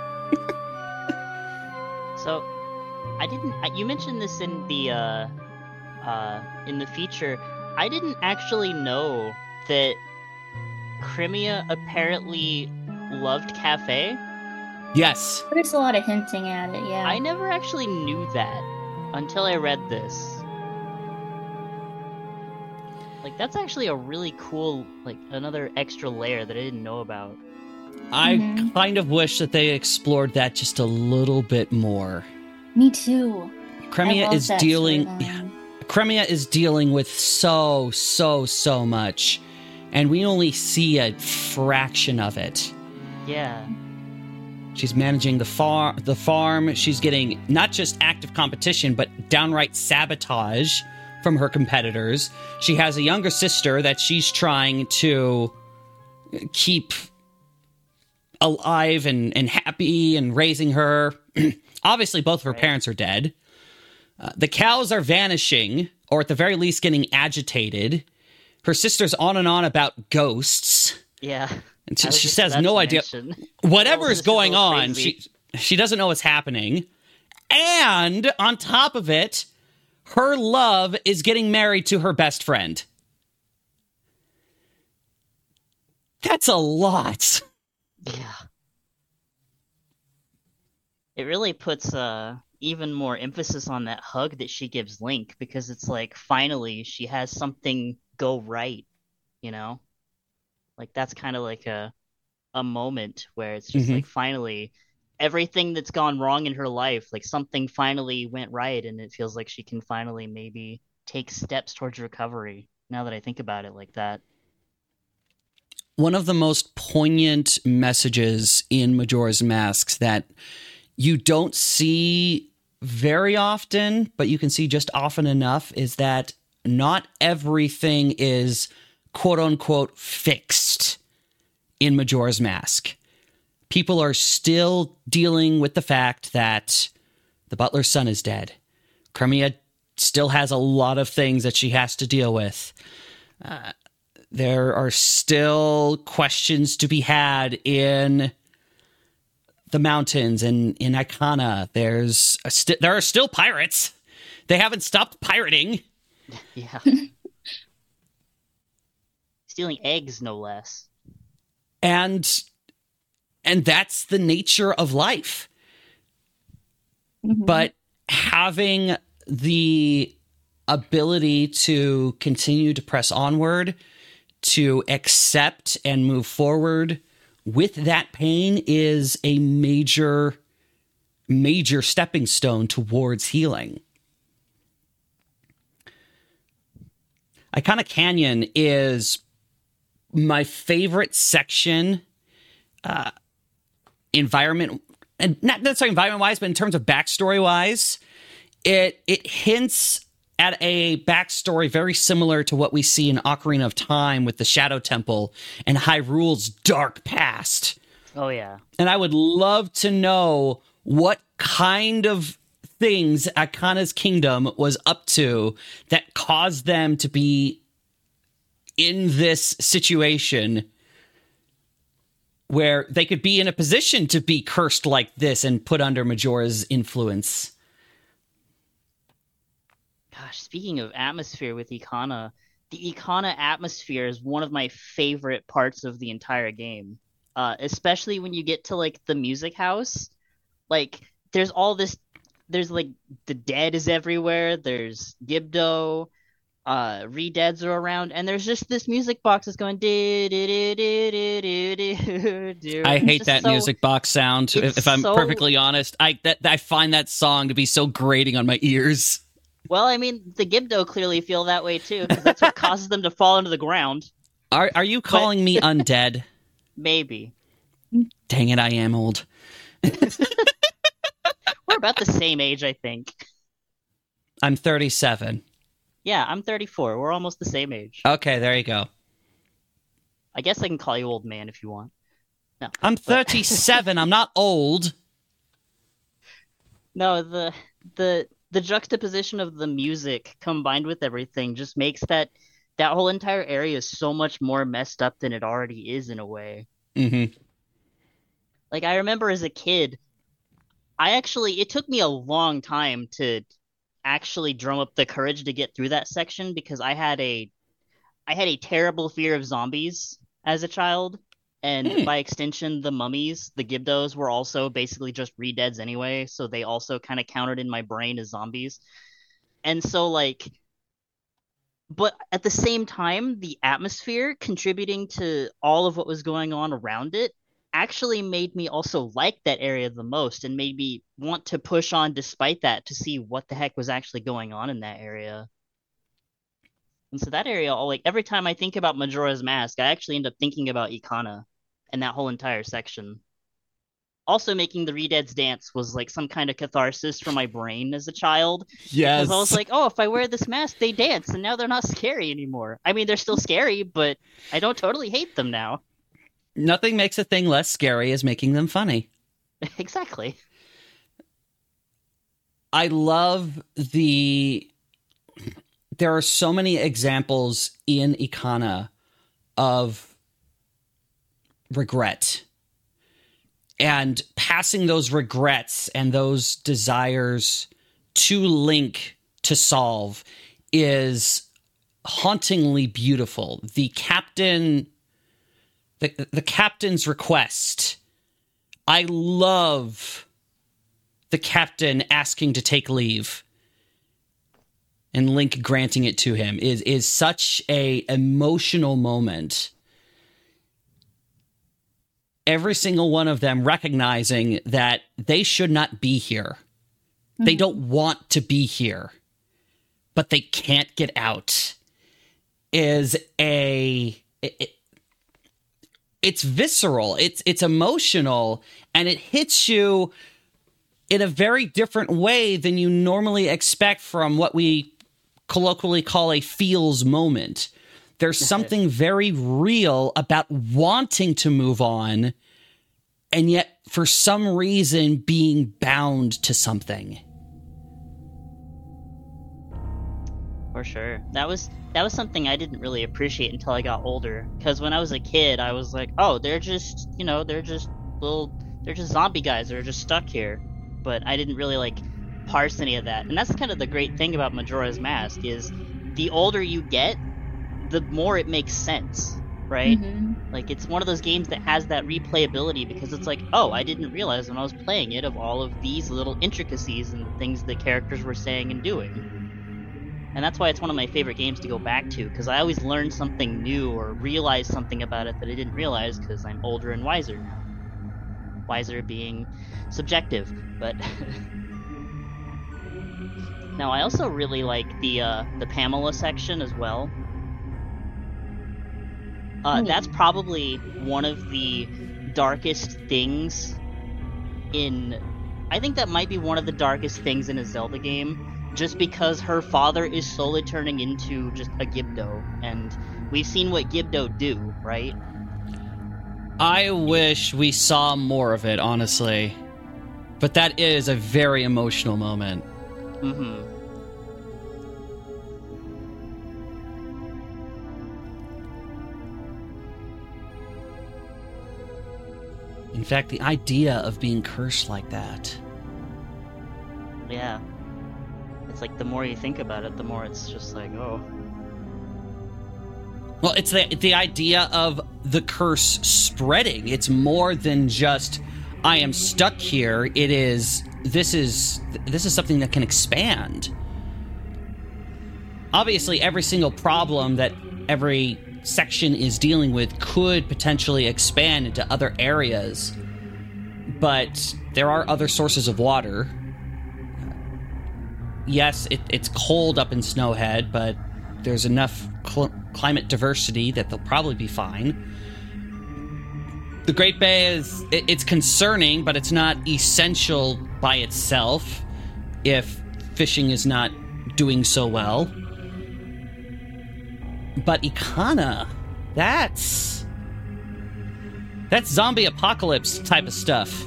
So, I didn't. I- You mentioned this in the uh, uh, in the feature. I didn't actually know that Crimea apparently loved cafe. Yes. There's a lot of hinting at it, yeah. I never actually knew that until I read this. Like, that's actually a really cool, like, another extra layer that I didn't know about. I Mhm. kind of wish that they explored that just a little bit more. Me too. Crimea I love is that dealing storyline. yeah, Crimea is dealing with so so so much, and we only see a fraction of it. Yeah. She's managing the far the farm. She's getting not just active competition, but downright sabotage from her competitors. She has a younger sister that she's trying to keep alive and, and happy and raising her. Obviously, both of her Right. parents are dead. Uh, the cows are vanishing, or at the very least getting agitated. Her sister's on and on about ghosts. Yeah. And I she, was she just says about no to idea. mention. Whatever All is this is going all on, crazy. she she doesn't know what's happening. And on top of it, her love is getting married to her best friend. That's a lot. Yeah. It really puts uh even more emphasis on that hug that she gives Link, because it's like finally she has something go right, you know? Like that's kind of like a a moment where it's just Mhm. like finally everything that's gone wrong in her life, like something finally went right, and it feels like she can finally maybe take steps towards recovery, now that I think about it like that. One of the most poignant messages in Majora's Masks that you don't see very often, but you can see just often enough, is that not everything is quote unquote fixed in Majora's Mask. People are still dealing with the fact that the butler's son is dead. Crimea still has a lot of things that she has to deal with. Uh, there are still questions to be had in the mountains and in Icona. There's a st- there are still pirates. They haven't stopped pirating. Yeah. Stealing eggs, no less. And and that's the nature of life. Mhm. But having the ability to continue to press onward, to accept and move forward with that pain is a major, major stepping stone towards healing. Icona Canyon is my favorite section, uh, environment, and not necessarily environment wise, but in terms of backstory wise, it it hints at a backstory very similar to what we see in Ocarina of Time with the Shadow Temple and Hyrule's dark past. Oh yeah. And I would love to know what kind of things Ikona's kingdom was up to that caused them to be in this situation where they could be in a position to be cursed like this and put under Majora's influence. Gosh, speaking of atmosphere with Icona, the Icona atmosphere is one of my favorite parts of the entire game. Uh, especially when you get to like the music house. Like there's all this there's like the dead is everywhere, there's Gibdo, uh Re-Deads are around, and there's just this music box that's going do do do do do do do. I It's hate just that so- music box sound. If, it's if I'm so- perfectly honest, I that I find that song to be so grating on my ears. Well, I mean, the Gibdo clearly feel that way too, because that's what causes them to fall into the ground. Are are you calling me undead? Maybe. Dang it, I am old. about the same age, I think. I'm thirty-seven. Yeah, I'm thirty-four. We're almost the same age. Okay, there you go. I guess I can call you old man if you want. No, I'm but- thirty-seven. I'm not old. No, the the the juxtaposition of the music combined with everything just makes that that whole entire area so much more messed up than it already is in a way. Mm-hmm. Like, I remember as a kid, I actually, it took me a long time to actually drum up the courage to get through that section because I had a I had a terrible fear of zombies as a child, and Hmm. by extension, the mummies, the Gibdos, were also basically just re-deads anyway, so they also kind of counted in my brain as zombies. And so, like, but at the same time, the atmosphere contributing to all of what was going on around it actually made me also like that area the most and made me want to push on despite that to see what the heck was actually going on in that area. And so that area, like every time I think about Majora's Mask, I actually end up thinking about Ikana and that whole entire section. Also, making the Redeads dance was like some kind of catharsis for my brain as a child. Yes. Because I was like, oh, if I wear this mask, they dance, and now they're not scary anymore. I mean, they're still scary, but I don't totally hate them now. Nothing makes a thing less scary as making them funny. Exactly. I love the... There are so many examples in Ikana of regret. And passing those regrets and those desires to Link to solve is hauntingly beautiful. The captain... The, the captain's request. I love the captain asking to take leave and Link granting it to him is is such a emotional moment. Every single one of them recognizing that they should not be here. Mm-hmm. They don't want to be here, but they can't get out is a... It, It's visceral, it's it's emotional, and it hits you in a very different way than you normally expect from what we colloquially call a feels moment. There's something very real about wanting to move on, and yet for some reason being bound to something. For sure. That was that was something I didn't really appreciate until I got older. Because when I was a kid, I was like, oh, they're just, you know, they're just little, they're just zombie guys that are just stuck here. But I didn't really, like, parse any of that. And that's kind of the great thing about Majora's Mask is the older you get, the more it makes sense, right? Mm-hmm. Like, it's one of those games that has that replayability because it's like, oh, I didn't realize when I was playing it of all of these little intricacies and the things the characters were saying and doing. And that's why it's one of my favorite games to go back to, because I always learn something new or realize something about it that I didn't realize because I'm older and wiser now. Wiser being subjective, but... Now, I also really like the uh, the Pamela section as well. Uh, that's probably one of the darkest things in... I think that might be one of the darkest things in a Zelda game. Just because her father is slowly turning into just a Gibdo, and we've seen what Gibdo do, right? I wish we saw more of it, honestly. But that is a very emotional moment. Mm-hmm. In fact, the idea of being cursed like that. Yeah. It's like the more you think about it, the more it's just like, oh. Well, it's the the idea of the curse spreading. It's more than just I am stuck here. It is this is this is something that can expand. Obviously, every single problem that every section is dealing with could potentially expand into other areas. But there are other sources of water. Yes, it, it's cold up in Snowhead, but there's enough cl- climate diversity that they'll probably be fine. The Great Bay is... It, it's concerning, but it's not essential by itself if fishing is not doing so well. But Ikana, that's... That's zombie apocalypse type of stuff.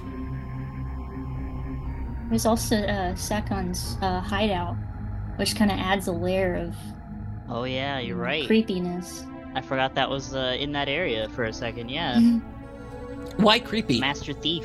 There's also uh, Sakon's uh, hideout, which kind of adds a layer of Oh yeah, you're right. creepiness. I forgot that was uh, in that area for a second, yeah. Why creepy? Master Thief.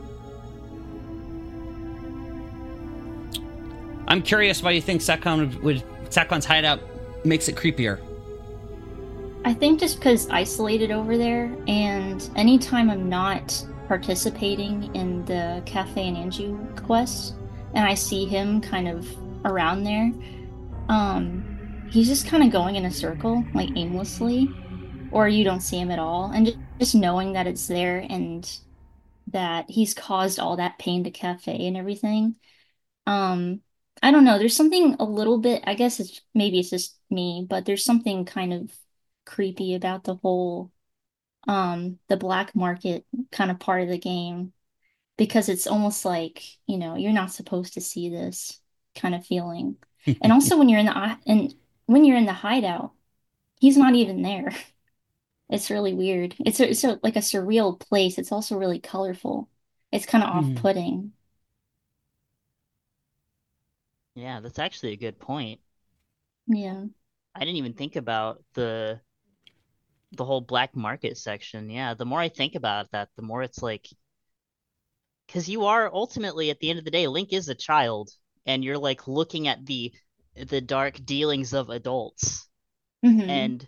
I'm curious why you think Sakon would, would Sakon's hideout makes it creepier. I think just because isolated over there, and anytime I'm not participating in the Cafe and Anju quest, and I see him kind of around there, um, he's just kind of going in a circle, like aimlessly, or you don't see him at all. And just, just knowing that it's there and that he's caused all that pain to Cafe and everything, um, I don't know. There's something a little bit, I guess it's maybe it's just me, but there's something kind of creepy about the whole um the black market kind of part of the game, because it's almost like, you know, you're not supposed to see this kind of feeling. And also when you're in the and when you're in the hideout, he's not even there. It's really weird. It's a, it's a, like a surreal place. It's also really colorful. It's kind of Hmm. off-putting. Yeah, that's actually a good point. Yeah. I didn't even think about the the whole black market section. Yeah, the more I think about that, the more it's like, because you are ultimately at the end of the day, Link is a child, and you're like looking at the the dark dealings of adults, Hmm. and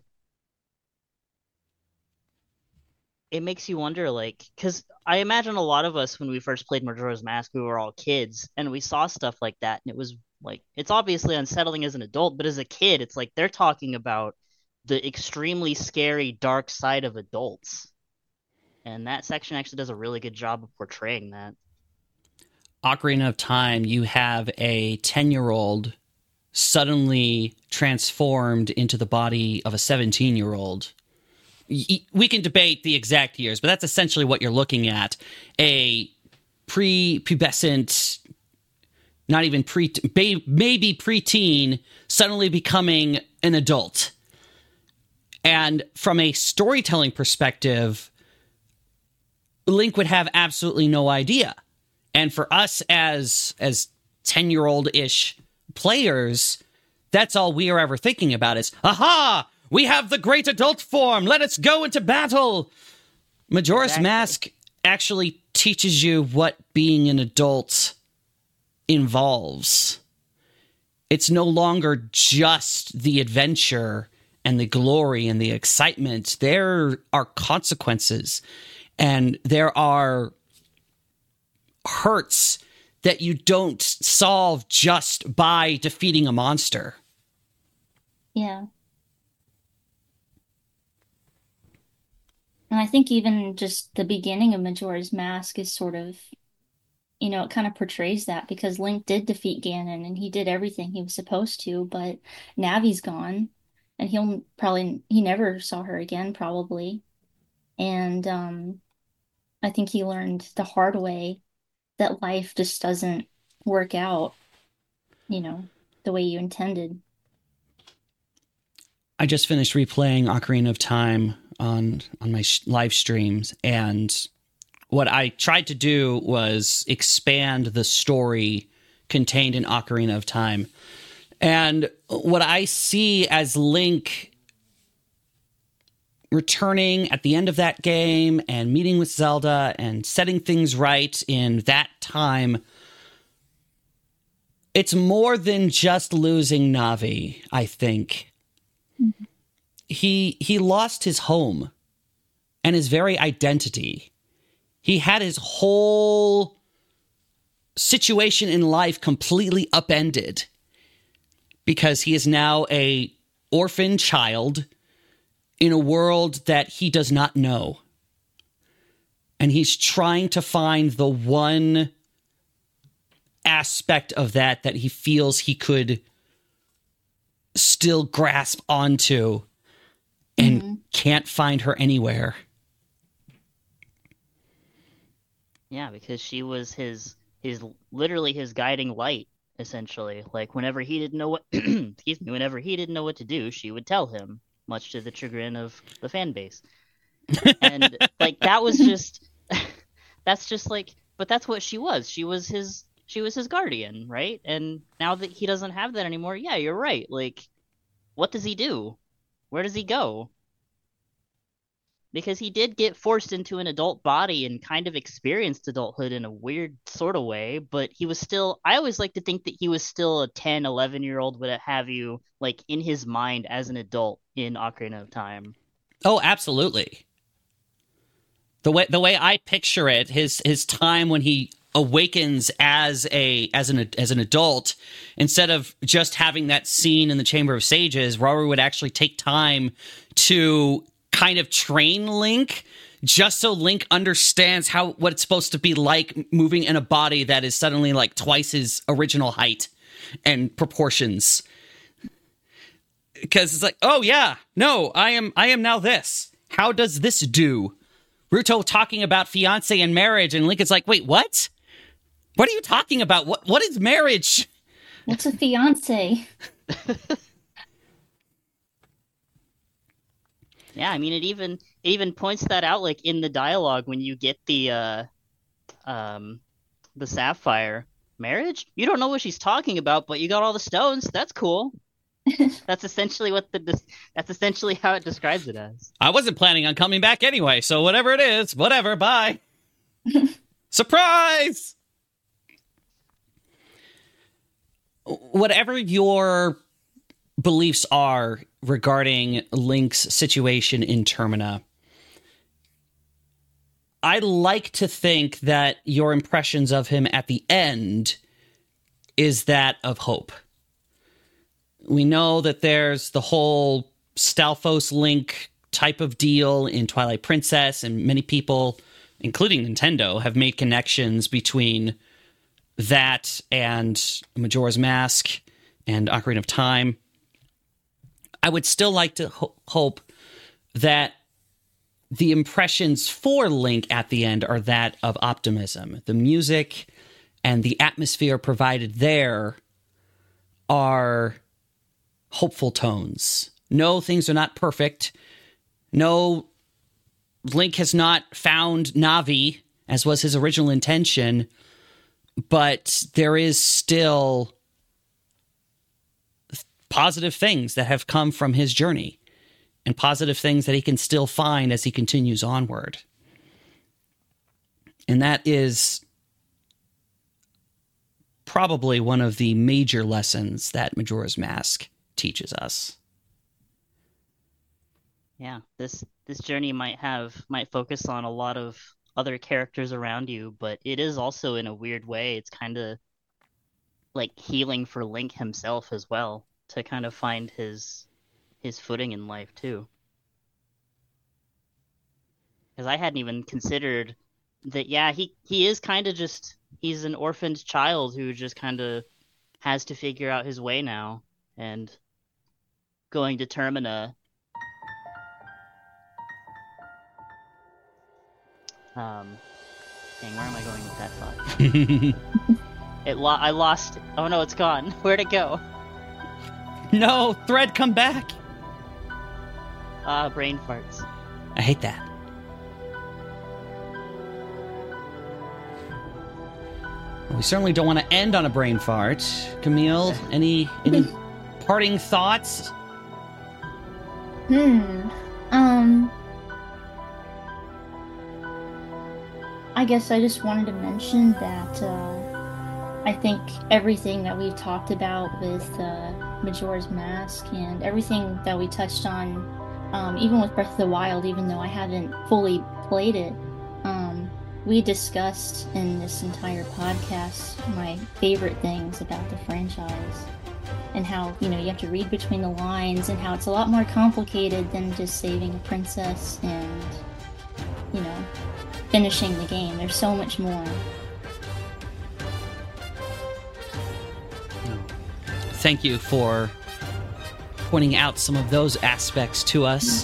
it makes you wonder, like, because I imagine a lot of us when we first played Majora's Mask, we were all kids, and we saw stuff like that, and it was like, it's obviously unsettling as an adult, but as a kid, it's like they're talking about the extremely scary dark side of adults. And that section actually does a really good job of portraying that. Ocarina of Time, you have a ten-year-old suddenly transformed into the body of a seventeen-year-old. We can debate the exact years, but that's essentially what you're looking at. A pre-pubescent, not even pre, maybe preteen, suddenly becoming an adult. And from a storytelling perspective, Link would have absolutely no idea. And for us as as ten-year-old-ish players, that's all we are ever thinking about is, aha! We have the great adult form! Let us go into battle! Majora's Exactly. Mask actually teaches you what being an adult involves. It's no longer just the adventure and the glory and the excitement. There are consequences, and there are hurts that you don't solve just by defeating a monster. Yeah. And I think even just the beginning of Majora's Mask is sort of, you know, it kind of portrays that, because Link did defeat Ganon and he did everything he was supposed to, but Navi's gone and he'll probably, he never saw her again, probably. And um, I think he learned the hard way that life just doesn't work out, you know, the way you intended. I just finished replaying Ocarina of Time on on my sh- live streams, and what I tried to do was expand the story contained in Ocarina of Time. And what I see as Link returning at the end of that game and meeting with Zelda and setting things right in that time, it's more than just losing Navi, I think. Mm-hmm. He he lost his home and his very identity. He had his whole situation in life completely upended because he is now a orphan child in a world that he does not know. And he's trying to find the one aspect of that that he feels he could still grasp onto, and Mm-hmm. can't find her anywhere. Yeah, because she was his his literally his guiding light, essentially. Like whenever he didn't know what excuse me, whenever he didn't know what to do, she would tell him, much to the chagrin of the fan base. And like that was just that's just like but that's what she was. She was his she was his guardian, right? And now that he doesn't have that anymore, yeah, you're right. Like, what does he do? Where does he go? Because he did get forced into an adult body and kind of experienced adulthood in a weird sort of way, but he was still, I always like to think that he was still a ten, eleven year old, what have you, like in his mind as an adult in Ocarina of Time. Oh, absolutely. The way the way I picture it, his his time when he awakens as a as an as an adult, instead of just having that scene in the Chamber of Sages, Rory would actually take time to kind of train Link, just so Link understands how what it's supposed to be like moving in a body that is suddenly like twice his original height and proportions. Because it's like, oh yeah, no, I am I am now this. How does this do? Ruto talking about fiance and marriage, and Link is like, wait, what? What are you talking about? What what is marriage? What's a fiance? Yeah, I mean, it even it even points that out, like in the dialogue when you get the uh, um, the sapphire marriage. You don't know what she's talking about, but you got all the stones. That's cool. That's essentially what the that's essentially how it describes it as. I wasn't planning on coming back anyway, so whatever it is, whatever. Bye. Surprise. Whatever your beliefs are regarding Link's situation in Termina, I like to think that your impressions of him at the end is that of hope. We know that there's the whole Stalfos Link type of deal in Twilight Princess, and many people, including Nintendo, have made connections between that and Majora's Mask and Ocarina of Time. I would still like to ho- hope that the impressions for Link at the end are that of optimism. The music and the atmosphere provided there are hopeful tones. No, things are not perfect. No, Link has not found Navi, as was his original intention, but there is still positive things that have come from his journey, and positive things that he can still find as he continues onward. And that is probably one of the major lessons that Majora's Mask teaches us. Yeah, this this journey might have might focus on a lot of other characters around you, but it is also, in a weird way, it's kind of like healing for Link himself as well, to kind of find his his footing in life too. Because I hadn't even considered that. Yeah, he he is kind of just he's an orphaned child who just kind of has to figure out his way now, and going to Termina. Um, dang, where am I going with that thought? it lo- I lost. Oh no, it's gone. Where'd it go? No, Thread, come back. Ah, uh, brain farts. I hate that. Well, we certainly don't want to end on a brain fart. Camille, any any parting thoughts? Hmm. Um. I guess I just wanted to mention that uh, I think everything that we've talked about with uh, Majora's Mask and everything that we touched on, um, even with Breath of the Wild, even though I haven't fully played it, um, we discussed in this entire podcast my favorite things about the franchise, and how, you know, you have to read between the lines, and how it's a lot more complicated than just saving a princess and, you know, finishing the game. There's so much more. Thank you for pointing out some of those aspects to us.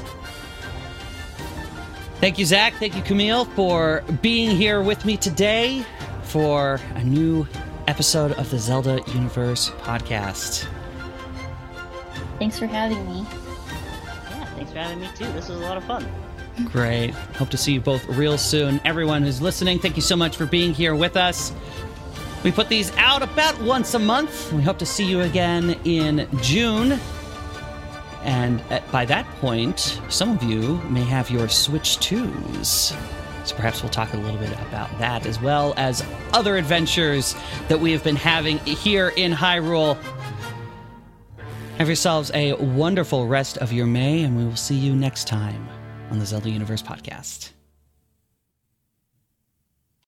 Thank you, Zach. Thank you, Camille, for being here with me today for a new episode of the Zelda Universe podcast. Thanks for having me. Yeah, thanks for having me too. This was a lot of fun. Great. Hope to see you both real soon. Everyone who's listening, thank you so much for being here with us. We put these out about once a month. We hope to see you again in June. And at, by that point, some of you may have your Switch twos. So perhaps we'll talk a little bit about that, as well as other adventures that we have been having here in Hyrule. Have yourselves a wonderful rest of your May, and we will see you next time on the Zelda Universe podcast.